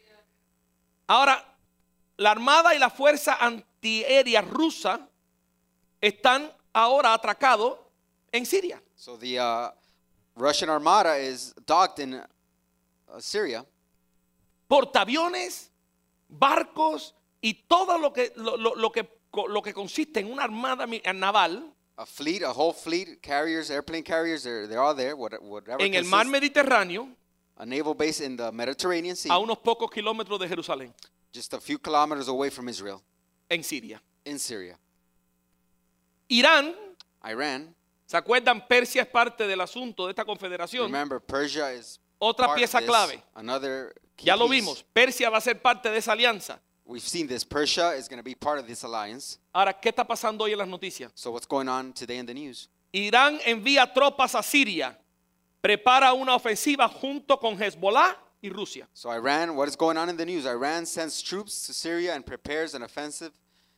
Ahora, la armada y la fuerza antiaérea rusa están ahora atracados en Siria. So the uh, Russian armada is docked in uh, Syria. Portaaviones, barcos y todo lo que, lo, lo- lo que, lo que consiste en una armada mi- naval A fleet, a whole fleet, carriers, airplane carriers, they're, they're all there, what- whatever. en el mar consists Mediterráneo a naval base in the Mediterranean Sea, a unos pocos kilómetros de Jerusalén, just a few kilometers away from Israel, en Siria. in Syria. Irán, Iran, ¿se acuerdan? Persia es parte del asunto de esta confederación. remember Persia is Otra part of pieza this, clave. another key Ya lo piece. vimos. Persia va a ser parte de esa alianza. We've seen this. Persia is going to be part of this alliance. Ahora, ¿qué está pasando hoy en las noticias? So what's going on today in the news? Irán envía tropas a Siria, prepara una ofensiva junto con Hezbollah y Rusia. So Iran, what is going on in the news? Iran sends troops to Syria and prepares an offensive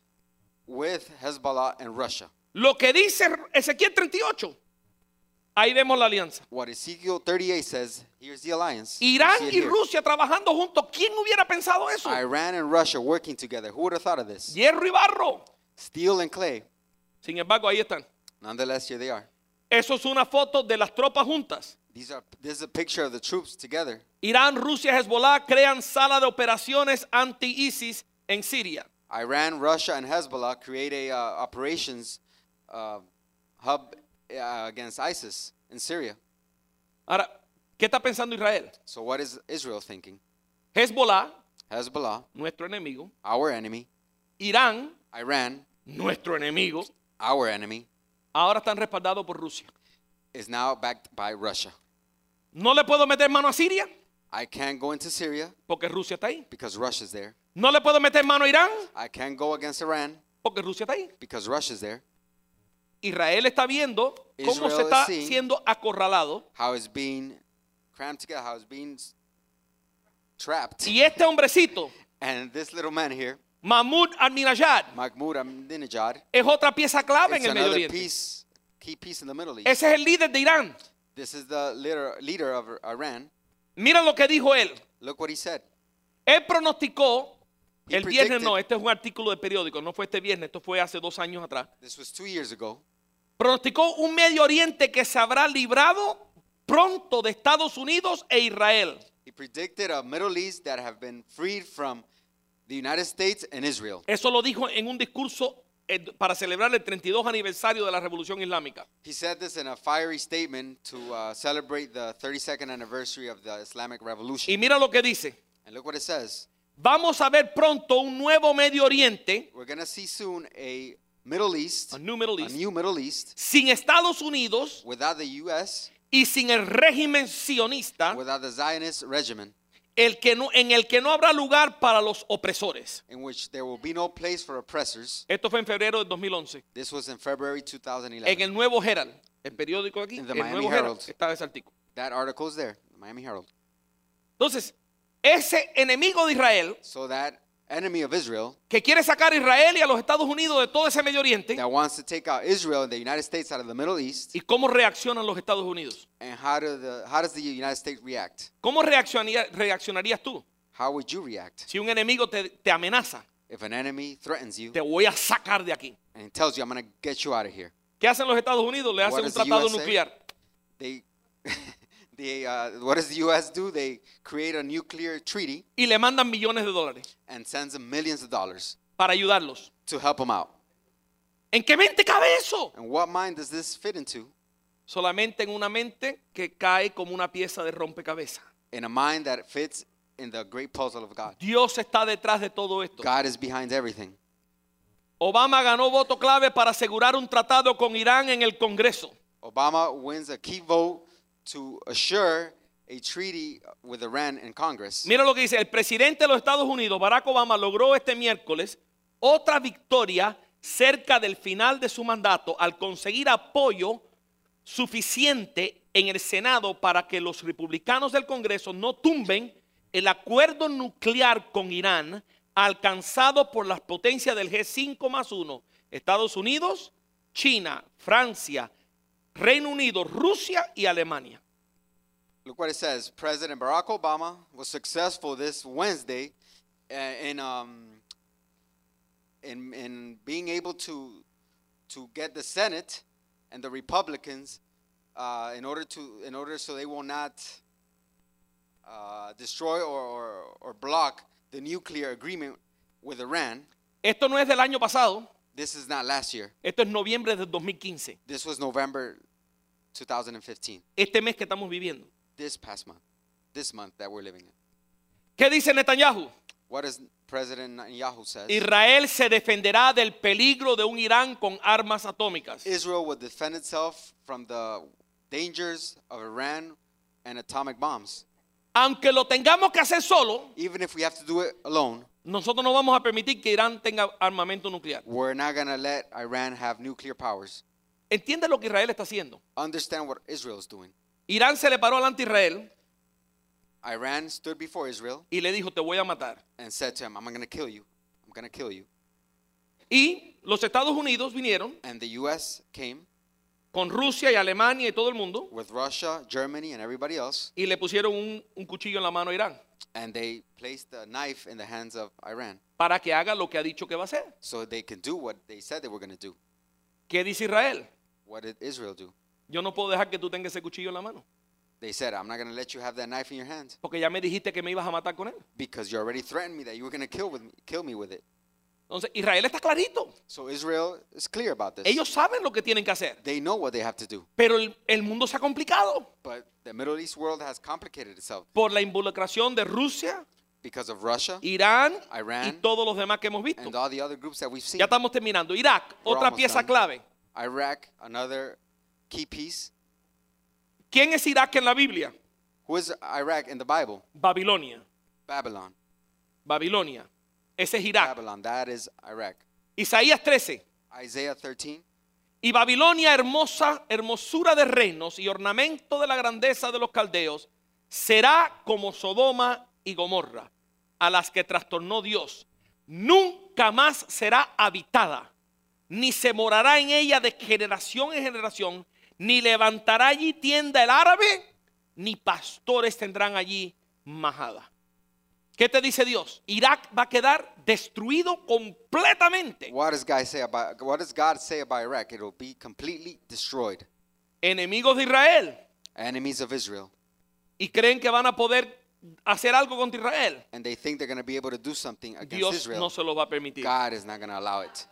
with Hezbollah and Russia. Lo que dice Ezequiel treinta y ocho, ahí vemos la alianza. What Ezekiel thirty-eight says, here's the alliance. You Irán see it y here. Rusia trabajando juntos. ¿Quién hubiera pensado eso? Iran and Russia working together. Who would have thought of this? Hierro y barro. Steel and clay. Sin embargo, ahí están. Nonetheless, here they are. Eso es una foto de las tropas juntas. These are. This is a picture of the troops together. Irán, Rusia y Hezbollah crean sala de operaciones anti-ISIS en Siria. Iran, Russia, and Hezbollah create a uh, operations uh, hub uh, against ISIS in Syria. Ahora, ¿qué está pensando Israel? So what is Israel thinking? Hezbollah, Hezbollah, nuestro enemigo. our enemy. Irán, Iran, nuestro enemigo. our enemy, Ahora están respaldados por Rusia. is now backed by Russia. No le puedo meter mano a Siria I can't go into Syria porque Rusia está ahí. because Russia's there. No le puedo meter mano a Irán I can't go against Iran porque Rusia está ahí. because Russia's there. Israel está viendo cómo Israel se está is seeing- siendo acorralado. How it's being crammed together, how it's being s- trapped. Y este hombrecito, And this little man here, Mahmoud Ahmadinejad, Mahmoud Ahmadinejad, es otra pieza clave en it's el Medio another Oriente. piece, key piece in the Middle East. Ese es el líder de Irán. This is the leader, leader of Iran. Mira lo que dijo él. Look what he said. Él pronosticó, He el viernes predicted- no, este es un artículo de periódico, no fue este viernes, esto fue hace dos años atrás. This was two years ago. Pronosticó un Medio Oriente que se habrá librado pronto de Estados Unidos e Israel. He predicted a Middle East that have been freed from the United States and Israel. Eso lo dijo en un discurso eh, para celebrar el treinta y dos aniversario de la Revolución Islámica. He said this in a fiery statement to uh, celebrate the thirty-second anniversary of the Islamic Revolution. Y mira lo que dice. And look what it says. Vamos a ver pronto un nuevo Medio Oriente, We're going to see soon a Middle East, a new Middle a East, new Middle East, sin Estados Unidos without the U S, y sin el régimen sionista, without the Zionist regimen, el que no, en el que no habrá lugar para los opresores. in which there will be no place for oppressors. Esto fue en febrero del dos mil once. This was in February two thousand En eleven. el Nuevo Herald, el periódico aquí, In the el Miami Nuevo Herald, Herald. está ese artículo. That article is there, the Miami Herald. Entonces, ese enemigo de Israel, So that enemy of Israel que quiere sacar a Israel y a los Estados Unidos de todo ese Medio Oriente, that wants to take out Israel and the United States out of the Middle East, ¿y cómo reaccionan los Estados Unidos? and how do the how does the United States react? ¿Cómo reaccionaría- reaccionarías tú How would you react si un enemigo te, te amenaza? if an enemy threatens you Te voy a sacar de aquí. and tells you, I'm going to get you out of here? ¿Qué hacen los Estados Unidos? Le What hacen un does the tratado U S say? nuclear. They, they uh, what does the U S do? They create a nuclear treaty Y le mandan millones de dólares and sends them millions of dollars para ayudarlos. to help them out. ¿En qué mente cabe eso? And what mind does this fit into? Solamente en una mente que cae como una pieza de rompecabezas. In a mind that fits in the great puzzle of God. Dios está detrás de todo esto. God is behind everything. Obama ganó voto clave para asegurar un tratado con Irán en el Congreso. Obama wins a key vote to assure a treaty with Iran in Congress. Mira lo que dice, el presidente de los Estados Unidos, Barack Obama, logró este miércoles otra victoria cerca del final de su mandato al conseguir apoyo suficiente en el Senado para que los republicanos del Congreso no tumben el acuerdo nuclear con Irán alcanzado por las potencias del G cinco más uno, Estados Unidos, China, Francia, Reino Unido, Rusia y Alemania. Look what it says. President Barack Obama was successful this Wednesday uh, in um, in in being able to to get the Senate and the Republicans uh, in order to in order so they will not uh, destroy or, or or block the nuclear agreement with Iran. Esto no es del año pasado, This is not last year. esto es noviembre del dos mil quince, This was November two thousand fifteen. este mes que estamos viviendo. This past month. this month that we're living in. ¿Qué dice Netanyahu? What does President Netanyahu says? Israel se defenderá del peligro de un Irán con armas atómicas. Israel will defend itself from the dangers of Iran and atomic bombs. Aunque lo tengamos que hacer solo, Even if we have to do it alone, nosotros no vamos a permitir que Irán tenga armamento nuclear. we're not going to let Iran have nuclear powers. ¿Entiende lo que Israel está haciendo? Understand what Israel is doing. Irán se le paró delante a Israel Iran stood before Israel y le dijo, te voy a matar. and said to him, I'm going to kill you. I'm going to kill you. Y los Estados Unidos vinieron And the U S came con Rusia y Alemania y todo el mundo with Russia, Germany, and everybody else, y le pusieron un, un cuchillo en la mano a Irán and they placed a knife in the hands of Iran para que haga lo que ha dicho que va a hacer. so they can do what they said they were going to do. ¿Qué dice Israel? What did Israel do? Yo no puedo dejar que tú tengas ese cuchillo en la mano They said, I'm not going to let you have that knife in your hand porque ya me dijiste que me ibas a matar con él. because you already threatened me that you were going to kill, with me, kill me with it. Entonces Israel está clarito. So Israel is clear about this. Ellos saben lo que tienen que hacer. They know what they have to do. Pero el, el mundo se ha complicado But the Middle East world has complicated itself por la involucración de Rusia, because of Russia Irán Irán, y todos los demás que hemos visto. and all the other groups that we've seen. Ya estamos terminando. Irak, We're otra almost pieza done. clave. Iraq, another key piece. ¿Quién es Irak en la Biblia? Who is Iraq in the Bible? Babilonia. Babylon. Babilonia. Ese es Irak. Babylon, that is Iraq. Isaías trece. Isaiah thirteen. Y Babilonia, hermosa, hermosura de reinos y ornamento de la grandeza de los caldeos, será como Sodoma y Gomorra, a las que trastornó Dios. Nunca más será habitada, ni se morará en ella de generación en generación, ni levantará allí tienda el árabe, ni pastores tendrán allí majada. ¿Qué te dice Dios? Irak va a quedar destruido completamente. What does God say about what does God say about Iraq? It will be completely destroyed. Enemigos de Israel. Enemies of Israel. Y creen que van a poder hacer algo contra Israel. And they think they're going to be able to do something against Dios Israel. no se lo va a permitir. God is not going to allow it.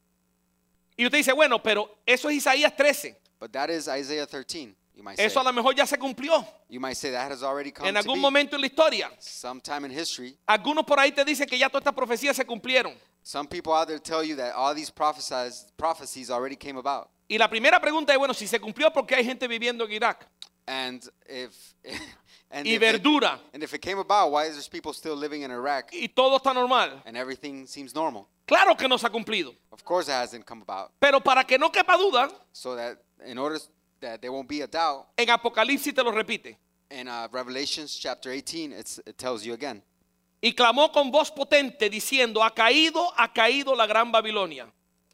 Y usted dice, bueno, pero eso es Isaías trece. But that is Isaiah thirteen, you might say. Eso a lo mejor ya se cumplió You might say that has already come en to algún be. momento en la historia. Sometime in history, Algunos por ahí te dicen que ya todas estas profecías se cumplieron. some people out there tell you that all these prophesies, prophecies already came about. Y la primera pregunta es, bueno, si se cumplió, ¿por qué hay gente viviendo en Irak? And if and Y if, it, verdura. and if it came about, why is there people still living in Iraq Y todo está normal. and everything seems normal? Claro que no se ha cumplido. Of course it hasn't come about. Pero para que no quepa duda, So that in order that there won't be a doubt, en Apocalipsis te lo repite. in uh, Revelations chapter eighteen, it's, it tells you again. Y clamó con voz potente diciendo, ha caído, ha caído la gran Babilonia.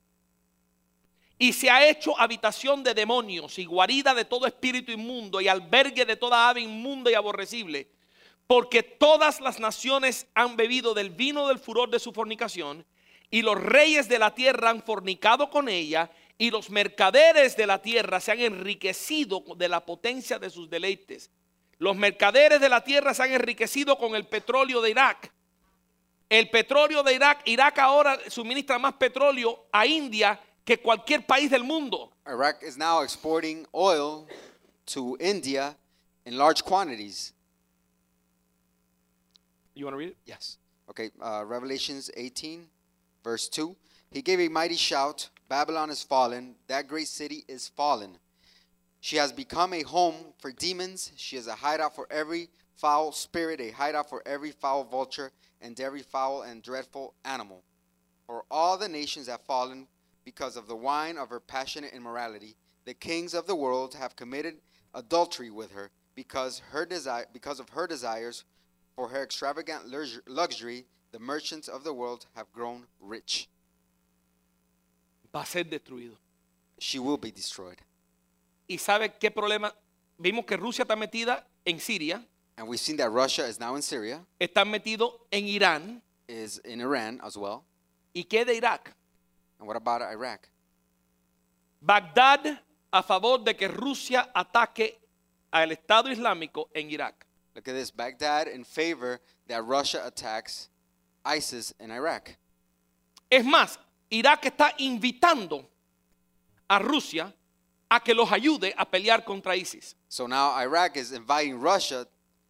Y se ha hecho habitación de demonios y guarida de todo espíritu inmundo y albergue de toda ave inmunda y aborrecible. Porque todas las naciones han bebido del vino del furor de su fornicación y los reyes de la tierra han fornicado con ella y los mercaderes de la tierra se han enriquecido de la potencia de sus deleites. Los mercaderes de la tierra se han enriquecido con el petróleo de Irak. El petróleo de Irak, Irak ahora suministra más petróleo a India que cualquier país del mundo. Iraq is now exporting oil to India in large quantities. You want to read it? Yes. Okay, uh, Revelations eighteen, verse two. He gave a mighty shout, Babylon is fallen, that great city is fallen. She has become a home for demons. She is a hideout for every foul spirit, a hideout for every foul vulture, and every foul and dreadful animal. For all the nations have fallen because of the wine of her passionate immorality. The kings of the world have committed adultery with her because her desire, because of her desires. For her extravagant luxury, the merchants of the world have grown rich. Va a ser destruido. She will be destroyed. ¿Y sabe qué problema? Vimos que Rusia está metida en Siria, And we've seen that Russia is now in Syria, está metido en Irán. is in Iran as well. ¿Y qué de Irak? And what about Iraq? Bagdad a favor de que Rusia ataque al Estado Islámico en Irak. Look at this. Baghdad in favor that Russia attacks ISIS in Iraq. Es más, Irak está invitando a Rusia a que los ayude a pelear contra ISIS. So now Iraq is inviting Russia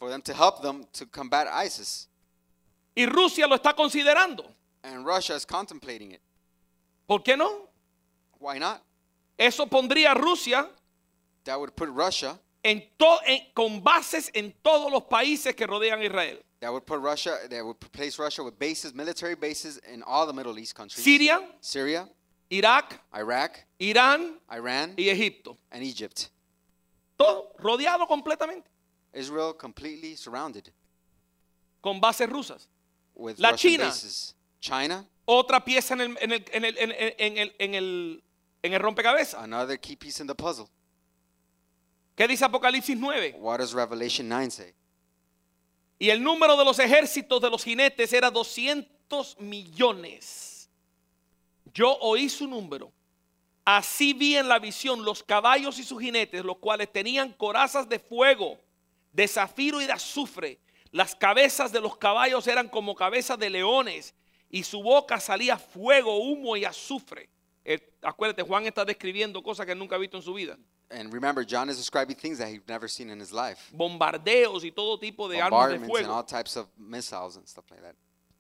for them to help them to combat ISIS. Y Rusia lo está considerando. And Russia is contemplating it. ¿Por qué no? Why not? Eso pondría a Rusia That would put Russia, en to- en- con bases en todos los países que rodean a Israel. that would put Russia, that would place Russia with bases, military bases in all the Middle East countries. Siria, Syria, Irak, Iraq, Irán Iran, y Egipto. and Egypt. Todo rodeado completamente Israel completely surrounded con bases rusas. with La Russian China. bases. China, Otra pieza en el, en el, en el, en el, en el, en el, en el rompecabezas. another key piece in the puzzle. ¿Qué dice Apocalipsis nueve? What does Revelation nine say? Y el número de los ejércitos de los jinetes era doscientos millones. Yo oí su número. Así vi en la visión los caballos y sus jinetes, los cuales tenían corazas de fuego, de zafiro y de azufre. Las cabezas de los caballos eran como cabezas de leones y su boca salía fuego, humo y azufre. Eh, acuérdate, Juan está describiendo cosas que nunca ha visto en su vida. And remember, John is describing things that he's never seen in his life. Bombardeos y todo tipo de armas de Bombardments and fuego. all types of missiles and stuff like that.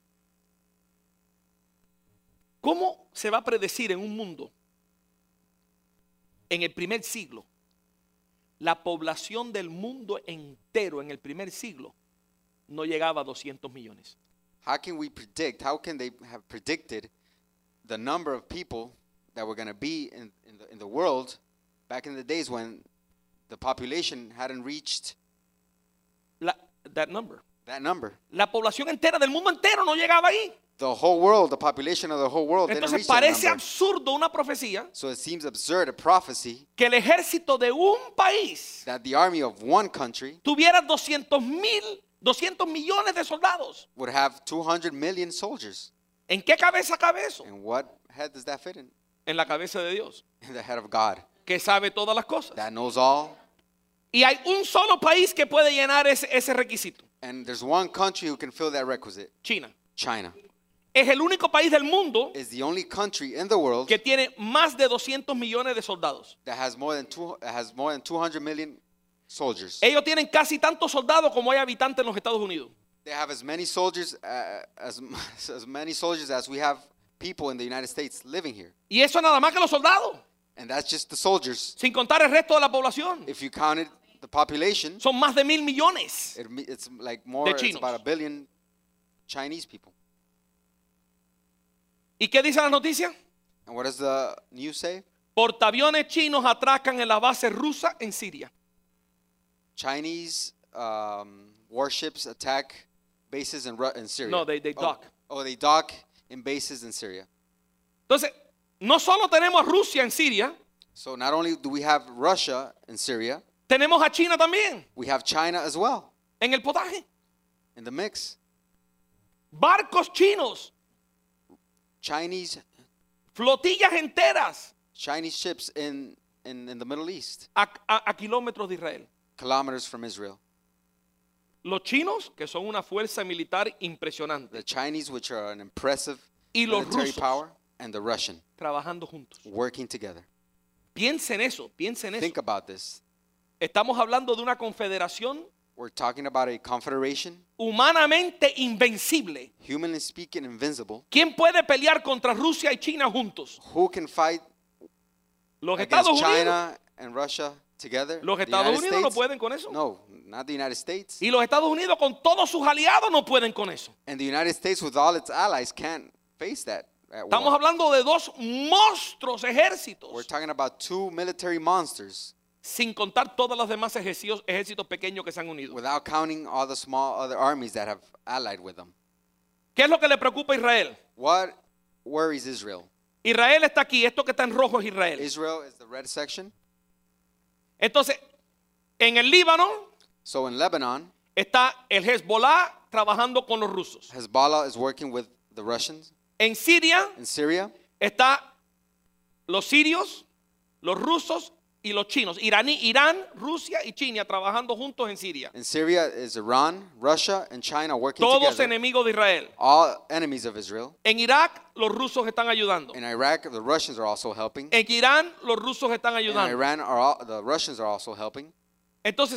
¿Cómo se va a predecir en un mundo, en el primer siglo, la población del mundo entero en el primer siglo no llegaba a doscientos millones? How can we predict, how can they have predicted the number of people that were going to be in, in, the, in the world back in the days when the population hadn't reached La, that number. that number? La población entera del mundo entero no llegaba ahí. The whole world, the population of the whole world didn't Entonces reach that parece number. absurdo una profecía So it seems absurd, a prophecy, que el ejército de un país that the army of one country tuviera doscientos mil, doscientos millones de soldados. would have two hundred million soldiers. ¿En qué cabeza cabe eso? And what head does that fit in? En la cabeza de Dios, In the head of God, que sabe todas las cosas. that knows all. Y hay un solo país que puede llenar ese, ese requisito. And there's one country who can fill that requisite. China. China Es el único país del mundo is the only country in the world que tiene más de doscientos millones de soldados. that has more than two that has more than two hundred million soldiers. Ellos tienen casi tantos soldados como hay habitantes en los Estados Unidos. They have as many soldiers uh, as as many soldiers as we have people in the United States living here. Y eso nada más que los soldados, And that's just the soldiers. sin contar el resto de la población. If you counted the population, Son más de mil millones. it, it's like more, De it's chinos. about a billion Chinese people. ¿Y qué dice la noticia? And what does the news say? Portaaviones chinos atracan en la base rusa en Siria. Chinese um, warships attack bases in, Ru- in Syria. No, they- they Oh, dock. Oh, they dock in bases in Syria. Entonces, no solo tenemos a Rusia en Siria, So not only do we have Russia in Syria, tenemos a China también we have China as well en el potaje. in the mix. Barcos chinos, Chinese flotillas enteras Chinese ships in, in, in the Middle East, a, a- a kilómetros de Israel. kilometers from Israel. Los chinos, que son una fuerza militar impresionante, The Chinese, which are an impressive y los military rusos power, and the Russian trabajando juntos. working together. Piensen eso, piensen eso. Think about this. Estamos hablando de una confederación We're talking about a confederation, humanamente invencible. humanly speaking, invincible. ¿Quién puede pelear contra Rusia y China juntos? Who can fight Los against Estados Unidos. China and Russia together? Los The Estados United Unidos no States? pueden con eso. No, not the United States. Y los Estados Unidos con todos sus aliados no pueden con eso. And the United States, with all its allies, can't face that at Estamos war. hablando de dos monstruos ejércitos, We're talking about two military monsters, sin contar todos los demás ejércitos, ejércitos pequeños que se han unido. without counting all the small other armies that have allied with them. ¿Qué es lo que le preocupa a Israel? What worries Israel? Israel está aquí, esto que está en rojo es Israel. Israel is the red section. Entonces, en el Líbano So in Lebanon, está el Hezbollah trabajando con los rusos. Hezbollah is working with the Russians. En Siria In Syria, está los sirios, los rusos y los chinos. Iraní, Irán, Rusia y China trabajando juntos en Siria. in Syria is Iran, Russia, and China working Todos together. enemigos de Israel. All enemies of Israel. En Irak, los rusos están ayudando. In Iraq, the Russians are also helping. En Irán, los rusos están In ayudando. Iran, are all, the Russians are also helping. Entonces,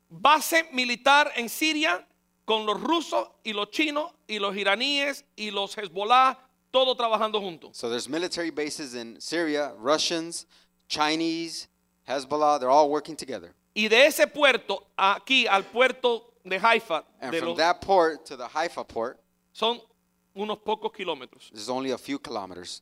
base militar en Siria con los rusos y los chinos y los iraníes y los Hezbollah, todos trabajando juntos. So there's military bases in Syria, Russians, Chinese, Hezbollah, they're all working together. Y de ese puerto aquí al puerto de Haifa, And de from los, that port to the Haifa port, son unos pocos kilómetros. there's only a few kilometers.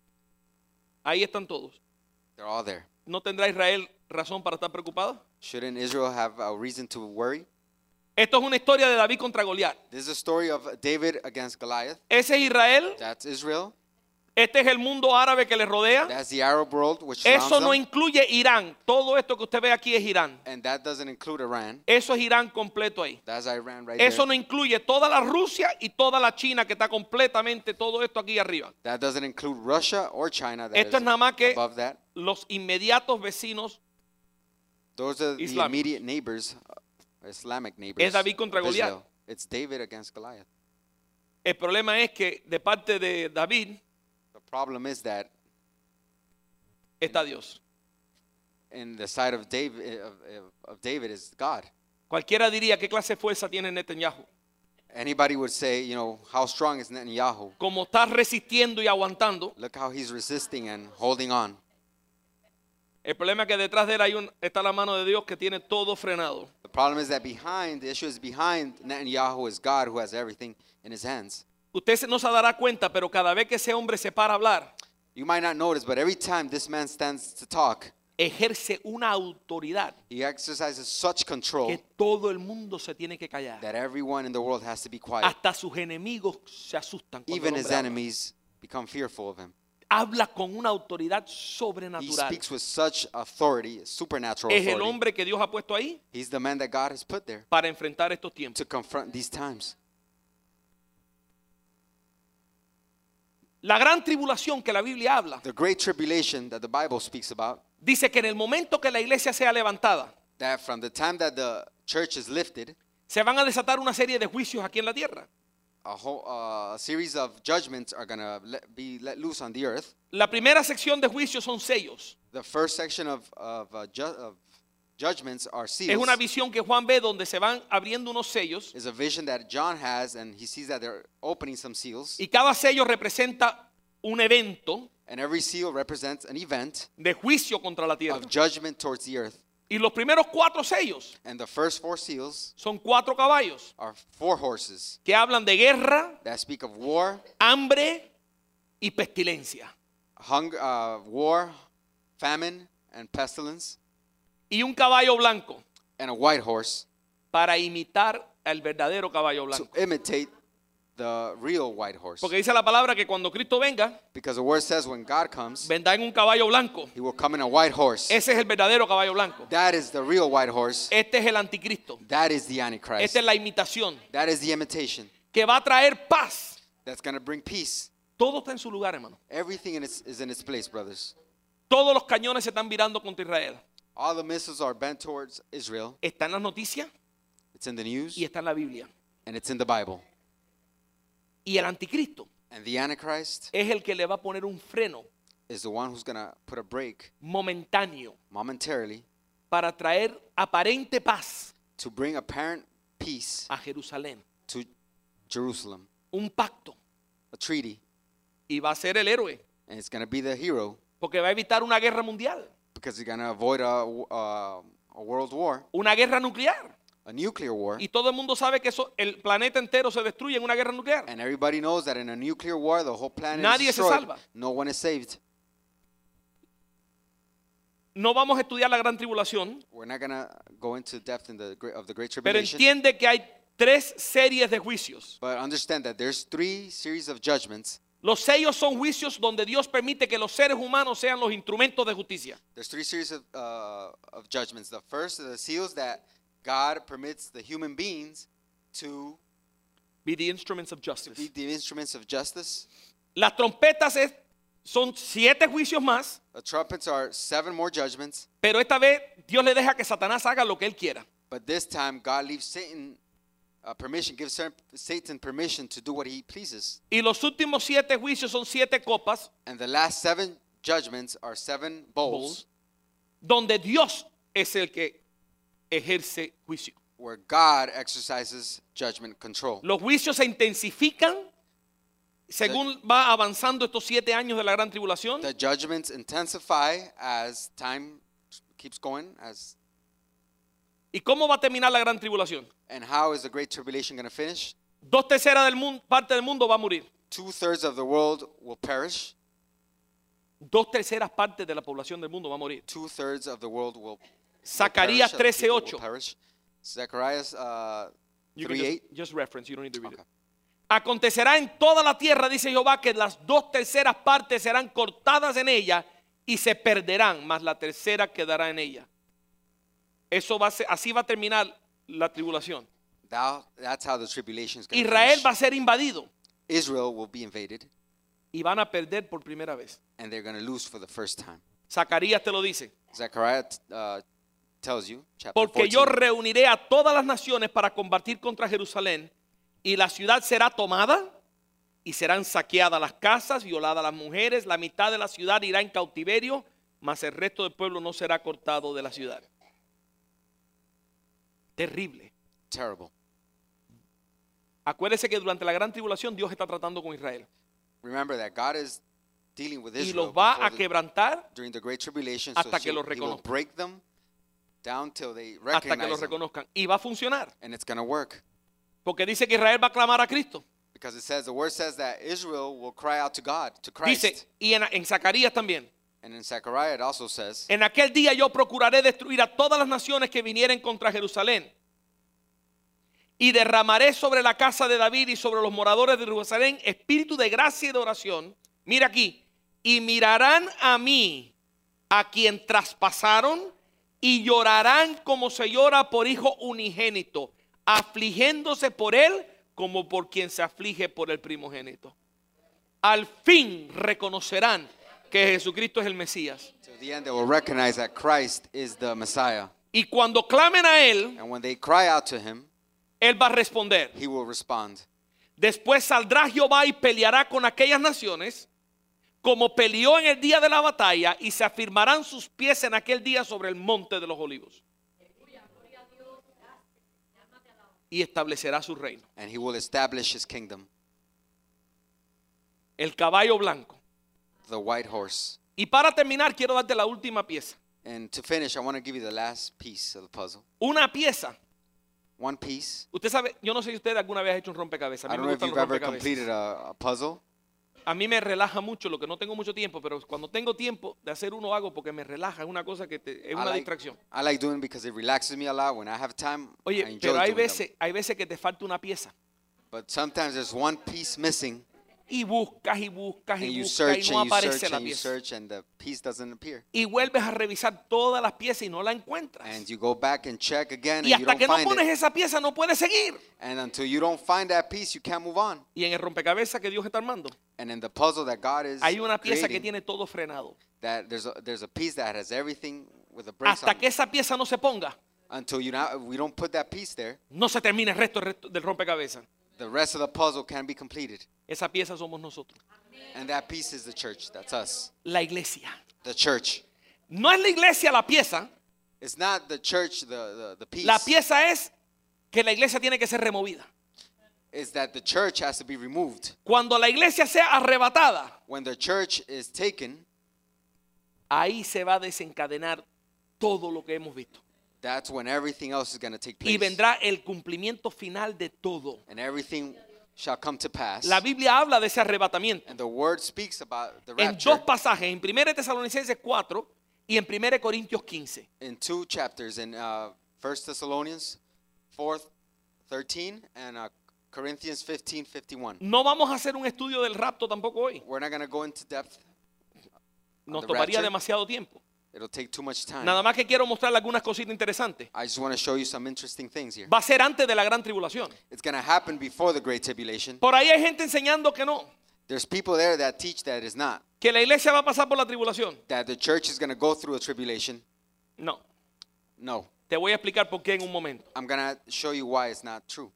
Ahí están todos. They're all there. ¿No tendrá Israel razón para estar preocupado? Shouldn't Israel have a reason to worry? Esto es una historia de David contra Goliat. This is a story of David against Goliath. Ese es Israel. That's Israel. Este es el mundo árabe que le rodea. That's the Arab world which surrounds Eso no them. incluye Irán. Todo esto que usted ve aquí es Irán. And that doesn't include Iran. Eso es Irán completo ahí. That's Iran right Eso there. no incluye toda la Rusia y toda la China que está completamente todo esto aquí arriba. That doesn't include Russia or China. That Esto is es nada más que above that. los inmediatos vecinos. Those are the Islámicos. immediate neighbors, uh, Islamic neighbors. Es David contra of Goliat. Israel. It's David against Goliath. El problema es que de parte de David The problem is that está Dios. in the side of David, of, of- of David is God. Cualquiera diría qué clase de fuerza tiene Netanyahu. Anybody would say, you know, how strong is Netanyahu? Como está resistiendo y aguantando. Look how he's resisting and holding on. El problema es que detrás de él hay un, está la mano de Dios que tiene todo frenado. The problem is that behind, the issue is behind Netanyahu is God who has everything in his hands. Usted se- no se dará cuenta, pero cada vez que ese hombre se para a hablar, You might not notice, but every time this man stands to talk, ejerce una autoridad he exercises such control que todo el mundo se tiene que callar. that everyone in the world has to be quiet. Hasta sus enemigos se asustan cuando Even el his hombre habla. enemies become fearful of him. Habla con una autoridad He sobrenatural. speaks with such authority, supernatural Es el authority. hombre que Dios ha puesto ahí He's the man that God has put there para enfrentar estos tiempos. to confront these times. La gran tribulación que la Biblia habla The great tribulation that the Bible speaks about, dice que en el momento que la iglesia sea levantada, that from the time that the church is lifted, se van a desatar una serie de juicios aquí en la tierra. a whole uh, a series of judgments are going to let, be let loose on the earth. La primera sección de juicios son sellos. The first section of, of, uh, ju- of judgments are Es seals. una visión que Juan ve donde se van abriendo unos sellos Is a vision that John has, and he sees that they're opening some seals. y cada sello representa un evento And every seal represents an event de juicio contra la tierra. of judgment towards the earth. Y los primeros cuatro sellos And the first four seals son cuatro caballos are four horses que hablan de guerra, that speak of war, hambre y pestilencia. hunger, uh, war, famine, and pestilence, Y un caballo blanco and a white horse para imitar al verdadero caballo to blanco. imitate the real white horse. Porque dice la palabra que cuando Cristo venga, Because the word says when God comes, vendrá en un caballo blanco. he will come in a white horse. Ese es el verdadero caballo blanco. That is the real white horse. Este es el anticristo. That is the Antichrist. Esta es la imitación That is the imitation que va a traer paz. that's going to bring peace. Todo está en su lugar, hermano. Everything in its, is in its place, brothers. Todos los cañones se están virando contra Israel. All the missiles are bent towards Israel. Está en las noticias It's in the news y está en la Biblia. and it's in the Bible. Y el anticristo And the Antichrist es el que le va a poner un freno is the one who's going to put a break momentáneo momentarily para traer aparente paz to bring apparent peace a Jerusalén. to Jerusalem. Un pacto. A treaty. Y va a ser el héroe. And it's going to be the hero Porque va a evitar una guerra mundial. because he's going to avoid a, a, a world war, Una guerra nuclear. a nuclear war. Y todo el mundo sabe que eso, el planeta entero se destruye en una guerra nuclear. And everybody knows that in a nuclear war, the whole planet Nadie is se destroyed. salva. No one is saved. No vamos a estudiar la gran tribulación, We're not going to go into depth in the, great- of the Great pero Tribulation. entiende que hay tres series de juicios. But understand that there's three series of judgments. Los sellos son juicios donde Dios permite que los seres humanos sean los instrumentos de justicia. There's three series of, uh, of judgments. The first are the seals that God permits the human beings to Be the instruments of be justice. the instruments of justice. Las trompetas es- son siete juicios más, The trumpets are seven more judgments. pero esta vez Dios le deja que Satanás haga lo que él quiera. But this time, God leaves Satan uh, permission, gives Satan permission to do what he pleases. Y los últimos siete juicios son siete copas And the last seven judgments are seven bowls donde Dios es el que ejerce juicio. where God exercises judgment control. Los juicios se intensifican según va avanzando estos siete años de la gran tribulación. The judgments intensify as time keeps going. As ¿Y cómo va a terminar la gran tribulación? and how is the great tribulation going to finish? Dos terceras del mundo, parte del mundo va a morir. Two thirds of the world will perish. Dos terceras partes de la población del mundo va a morir. Two thirds of the world will. Zacarías will perish, trece people ocho. will perish. Zechariah uh, You can three eight. just, just reference, you don't need to read Okay. it. Acontecerá en toda la tierra, dice Jehová, que las dos terceras partes serán cortadas en ella y se perderán, mas la tercera quedará en ella. Eso va a ser, así va a terminar la tribulación. Thou, that's how the tribulation is going to Israel finish. va a ser invadido Israel will be invaded, y van a perder por primera vez. and they're going to lose for the first time. Zacarías te lo dice. Zechariah uh, tells you, chapter Porque yo fourteen, reuniré a todas las naciones para combatir contra Jerusalén, y la ciudad será tomada y serán saqueadas las casas, violadas las mujeres, la mitad de la ciudad irá en cautiverio, mas el resto del pueblo no será cortado de la ciudad. Terrible. terrible. Acuérdese que durante la gran tribulación Dios está tratando con Israel Remember that God is dealing with y Israel los va before a the- quebrantar during the great tribulation, hasta so que he'll- los he will reconozcan. break them down till they hasta que recognize los them, reconozcan, y va a funcionar, and it's going to work. porque dice que Israel va a clamar a Cristo. Because it says, the word says that Israel will cry out to God, to Christ. Dice, y en, en Zacarías también, And in Zechariah it also says, en aquel día yo procuraré destruir a todas las naciones que vinieren contra Jerusalén, y derramaré sobre la casa de David y sobre los moradores de Jerusalén espíritu de gracia y de oración. Mira aquí, y mirarán a mí, a quien traspasaron, y llorarán como se llora por hijo unigénito, afligiéndose por él como por quien se aflige por el primogénito. Al fin reconocerán que Jesucristo es el Mesías. to the end they will recognize that Christ is the Messiah. Y cuando clamen a él, And when they cry out to him, él va a responder. he will respond. Después saldrá Jehová y peleará con aquellas naciones, como peleó en el día de la batalla, y se afirmarán sus pies en aquel día sobre el monte de los olivos. Y establecerá su reino. And he will establish his kingdom, El caballo blanco. the white horse. Y para terminar, quiero darte la última pieza. And to finish, I want to give you the last piece of the puzzle. Una pieza. One piece. Usted sabe, yo no sé si usted alguna vez ha hecho un rompecabezas. A I mí don't me know if gustan you've los ever rompecabezas. completed a, a puzzle. A mí me relaja mucho, lo que no tengo mucho tiempo, pero cuando tengo tiempo de hacer uno hago porque me relaja, es una cosa que te- es I una like, distracción. I like doing it because it relaxes me a lot. When I have time, I Oye, enjoy pero hay doing veces, them. hay veces que te falta una pieza But sometimes there's one piece missing, y buscas y buscas and y you buscas search y no and you aparece search la and you pieza. search, and the piece doesn't appear. Y vuelves a revisar todas las piezas y no la encuentras. And you go back and check again, and Y you hasta don't que no find pones it. esa pieza no puedes seguir. And until you don't find that piece, you can't move on. Y en el rompecabezas que Dios está armando, And in the puzzle that God is hay una pieza que creating, tiene todo frenado. that there's a, there's a piece that has everything with the brakes Hasta on. que esa pieza no se ponga, Until you not, we don't put that piece there, no se termina el resto, el resto del rompecabezas. the rest of the puzzle can't be completed. Esa pieza somos nosotros, And that piece is the church. That's us. la iglesia. The church. No es la iglesia la pieza, It's not the church, the, the, the piece. la pieza es que la iglesia tiene que ser removida. Is that the church has to be removed. Cuando la iglesia sea arrebatada, When the church is taken, ahí se va a desencadenar todo lo que hemos visto. that's when everything else is going to take place. Y vendrá el cumplimiento final de todo. And everything shall come to pass. La Biblia habla de ese arrebatamiento And the word speaks about the en rapture dos pasajes, en primera Tesalonicenses cuatro y en primera Corintios quince. in two chapters, in uh, First Thessalonians four thirteen and uh, Corinthians fifteen fifty-one. No vamos a hacer un estudio del rapto tampoco hoy. We're not going to go into depth. Nos the tomaría rapture. demasiado tiempo. It'll take too much time. Nada más que quiero mostrarle algunas cositas interesantes. I just want to show you some interesting things here. Va a ser antes de la gran tribulación. It's going to happen before the Great Tribulation. Por ahí hay gente enseñando que no, There's people there that teach that it's not. que la iglesia va a pasar por la tribulación. That the church is going to go through a tribulation. No, No. te voy a explicar por qué en un momento. I'm going to show you why it's not true.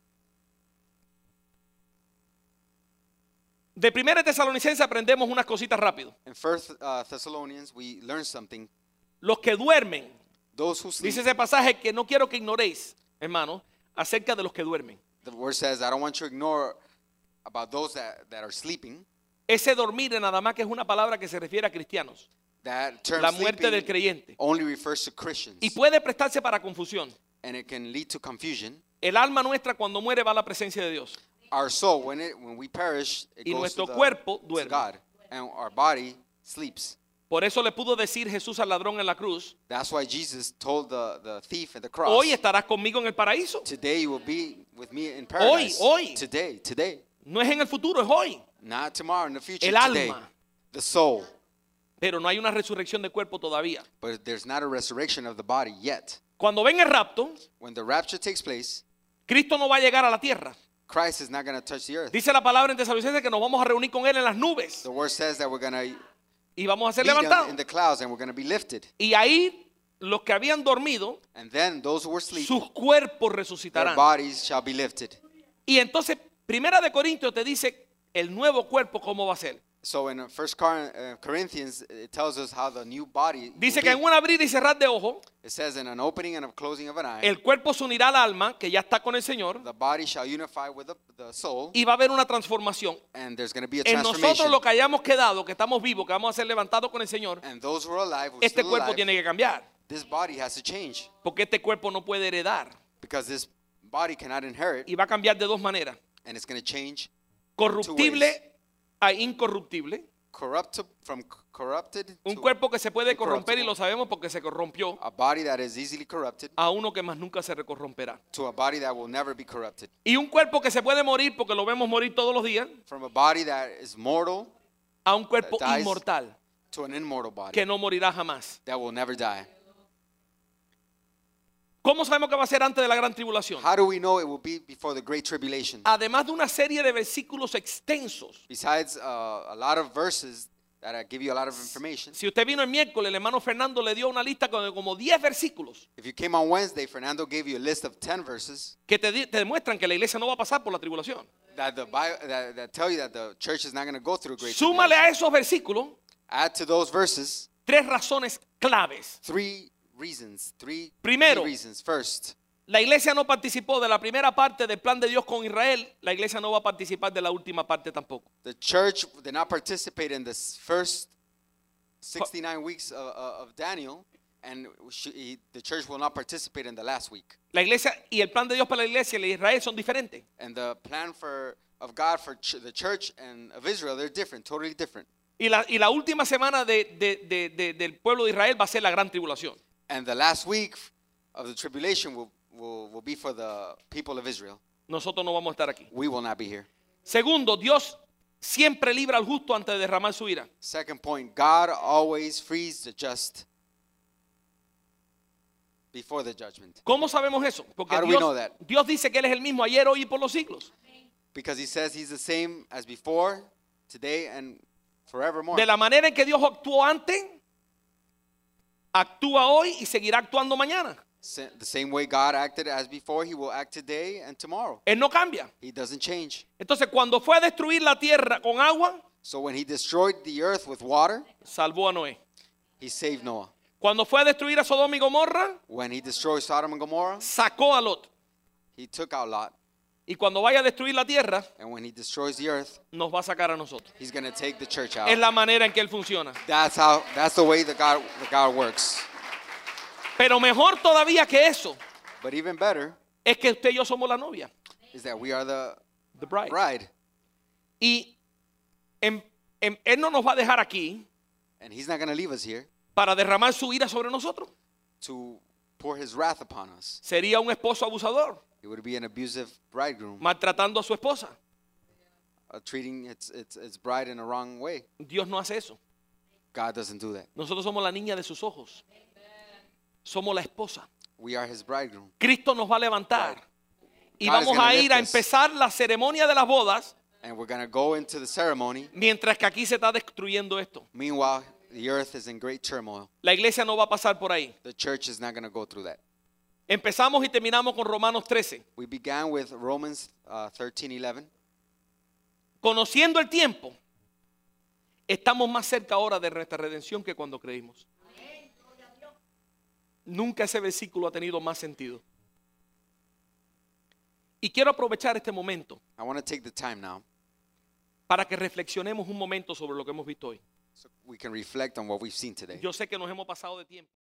De primera Tesalonicenses aprendemos unas cositas rápido. In First uh, Thessalonians, we learn something. Los que duermen, those who sleep. Dice ese pasaje que no quiero que ignoréis, hermano, acerca de los que duermen. The word says, I don't want you to ignore about those that, that are sleeping. Ese dormir nada más que es una palabra que se refiere a cristianos. That term La muerte del sleeping creyente. only refers to Christians. Y puede prestarse para confusión. And it can lead to confusion. El alma nuestra cuando muere va a la presencia de Dios. Our soul, when it when we perish, it Y goes nuestro to, the, cuerpo to duerme. God. And our body sleeps. Por eso le pudo decir Jesús al ladrón en la cruz, That's why Jesus told the, the thief at the cross, hoy estarás conmigo en el paraíso. today you will be with me in paradise. hoy. Today, today. No es en el futuro, es hoy. Not tomorrow, in the future, El today. alma. The soul. Pero no hay una resurrección de cuerpo todavía. But there's not a resurrection of the body yet. Cuando venga el rapto, When the rapture takes place, Cristo no va a llegar a la tierra. Christ is not going to touch the earth. Dice la palabra en Tesalonicenses que nos vamos a reunir con Él en las nubes. The word says that we're going to Y vamos a ser be levantados. in the clouds and we're going to be lifted. Y ahí los que habían dormido, And then those who were asleep, sus cuerpos their resucitarán. bodies shall be lifted. Y entonces, Primera de Corintios te dice el nuevo cuerpo cómo va a ser. So in First Corinthians, it tells us how the new body will Dice que be. en un abrir y cerrar de ojos, It says in an opening and a closing of an eye, el cuerpo se unirá al alma, que ya está con el Señor, the body shall unify with the, the soul, y va a haber una transformación. and there's going to be a En nosotros transformation. lo que hayamos quedado, que estamos vivos, que vamos a ser levantados con el Señor, And those who are alive, who are este still cuerpo alive, tiene que cambiar. this body has to change. Porque este cuerpo no puede heredar. Because this body cannot inherit, Y va a cambiar de dos maneras. and it's going to change Corruptible a incorruptible. corrupt from corrupted Un to cuerpo que se puede corromper y incorruptible. lo sabemos porque se corrompió, a body that is easily corrupted a uno que más nunca se recorromperá. to a body that will never be corrupted. Y un cuerpo que se puede morir porque lo vemos morir todos los días, From a body that is mortal a un cuerpo That dies. inmortal to an immortal body que no morirá jamás. that will never die. ¿Cómo sabemos que va a ser antes de la gran tribulación? How do we know it will be before the great tribulation? Además de una serie de versículos extensos. Besides uh, a lot of verses that uh, give you a lot of information. Si usted vino el miércoles, el hermano Fernando le dio una lista con como diez versículos If you came on Wednesday, Fernando gave you a list of ten verses que te, di- te demuestran que la iglesia no va a pasar por la tribulación. that the Bible, that, that tell you that the church is not going to go through a great Súmale tribulation. a esos versículos Add to those verses tres razones claves. three reasons, three, Primero. three reasons. First, La iglesia no participó de la primera parte del plan de Dios con Israel. La iglesia no va a participar de la última parte tampoco. the church did not participate in this first sixty-nine weeks of, of Daniel, and she, he, the church will not participate in the last week. La iglesia y el plan de Dios para la iglesia y la de Israel son diferentes. And the plan for of God for ch- the church and of Israel, they're different, totally different. Y la, y la última semana de- de- de- de- del pueblo de Israel va a ser la gran tribulación. And the last week of the tribulation will, will, will be for the people of Israel. Nosotros no vamos a estar aquí. We will not be here. Segundo, Dios siempre libra al justo antes de derramar su ira. Second point, God always frees the just before the judgment. ¿Cómo sabemos eso? Porque How do we Dios, know that? Dios dice que Él es el mismo ayer, hoy y por los siglos. Because he says he's the same as before, today, and forevermore. De la manera en que Dios actuó antes, actúa hoy y seguirá actuando mañana. Sa- The same way God acted as before, he will act today and tomorrow. Él no cambia. He doesn't change. Entonces, cuando fue a destruir la tierra con agua, So when he destroyed the earth with water, salvó a Noé. he saved Noah. Cuando fue a destruir a Sodoma y Gomorra, When he destroyed Sodom and Gomorrah, sacó a Lot. he took out Lot. Y cuando vaya a destruir la tierra, And when he destroys the earth, nos va a sacar a nosotros. he's going to take the church out. Es la manera en que Él funciona. That's how. That's the way that God, that God works. Pero mejor todavía que eso, But even better es que usted y yo somos la novia, is that we are the the bride. bride, Y en- en- Él no nos va a dejar aquí and he's not going to leave us here para derramar su ira sobre nosotros. to pour his wrath upon us. Sería un esposo abusador, He would be an abusive bridegroom, maltratando a su esposa. uh, treating its, its its bride in a wrong way. Dios no hace eso. God doesn't do that. Nosotros somos la niña de sus ojos. Somos la esposa. We are his bridegroom. Cristo nos va a levantar. Y God is vamos gonna a ir a lift us. empezar la ceremonia de las bodas, And we're going to go into the ceremony. mientras que aquí se está destruyendo esto. Meanwhile, the earth is in great turmoil. La iglesia no va a pasar por ahí. The church is not going to go through that. Empezamos y terminamos con Romanos trece. We began with Romans uh, thirteen eleven. Conociendo el tiempo, estamos más cerca ahora de nuestra redención que cuando creímos. Nunca ese versículo ha tenido más sentido. Y quiero aprovechar este momento I want to take the time now para que reflexionemos un momento sobre lo que hemos visto hoy. so we can reflect on what we've seen today. Yo sé que nos hemos pasado de tiempo.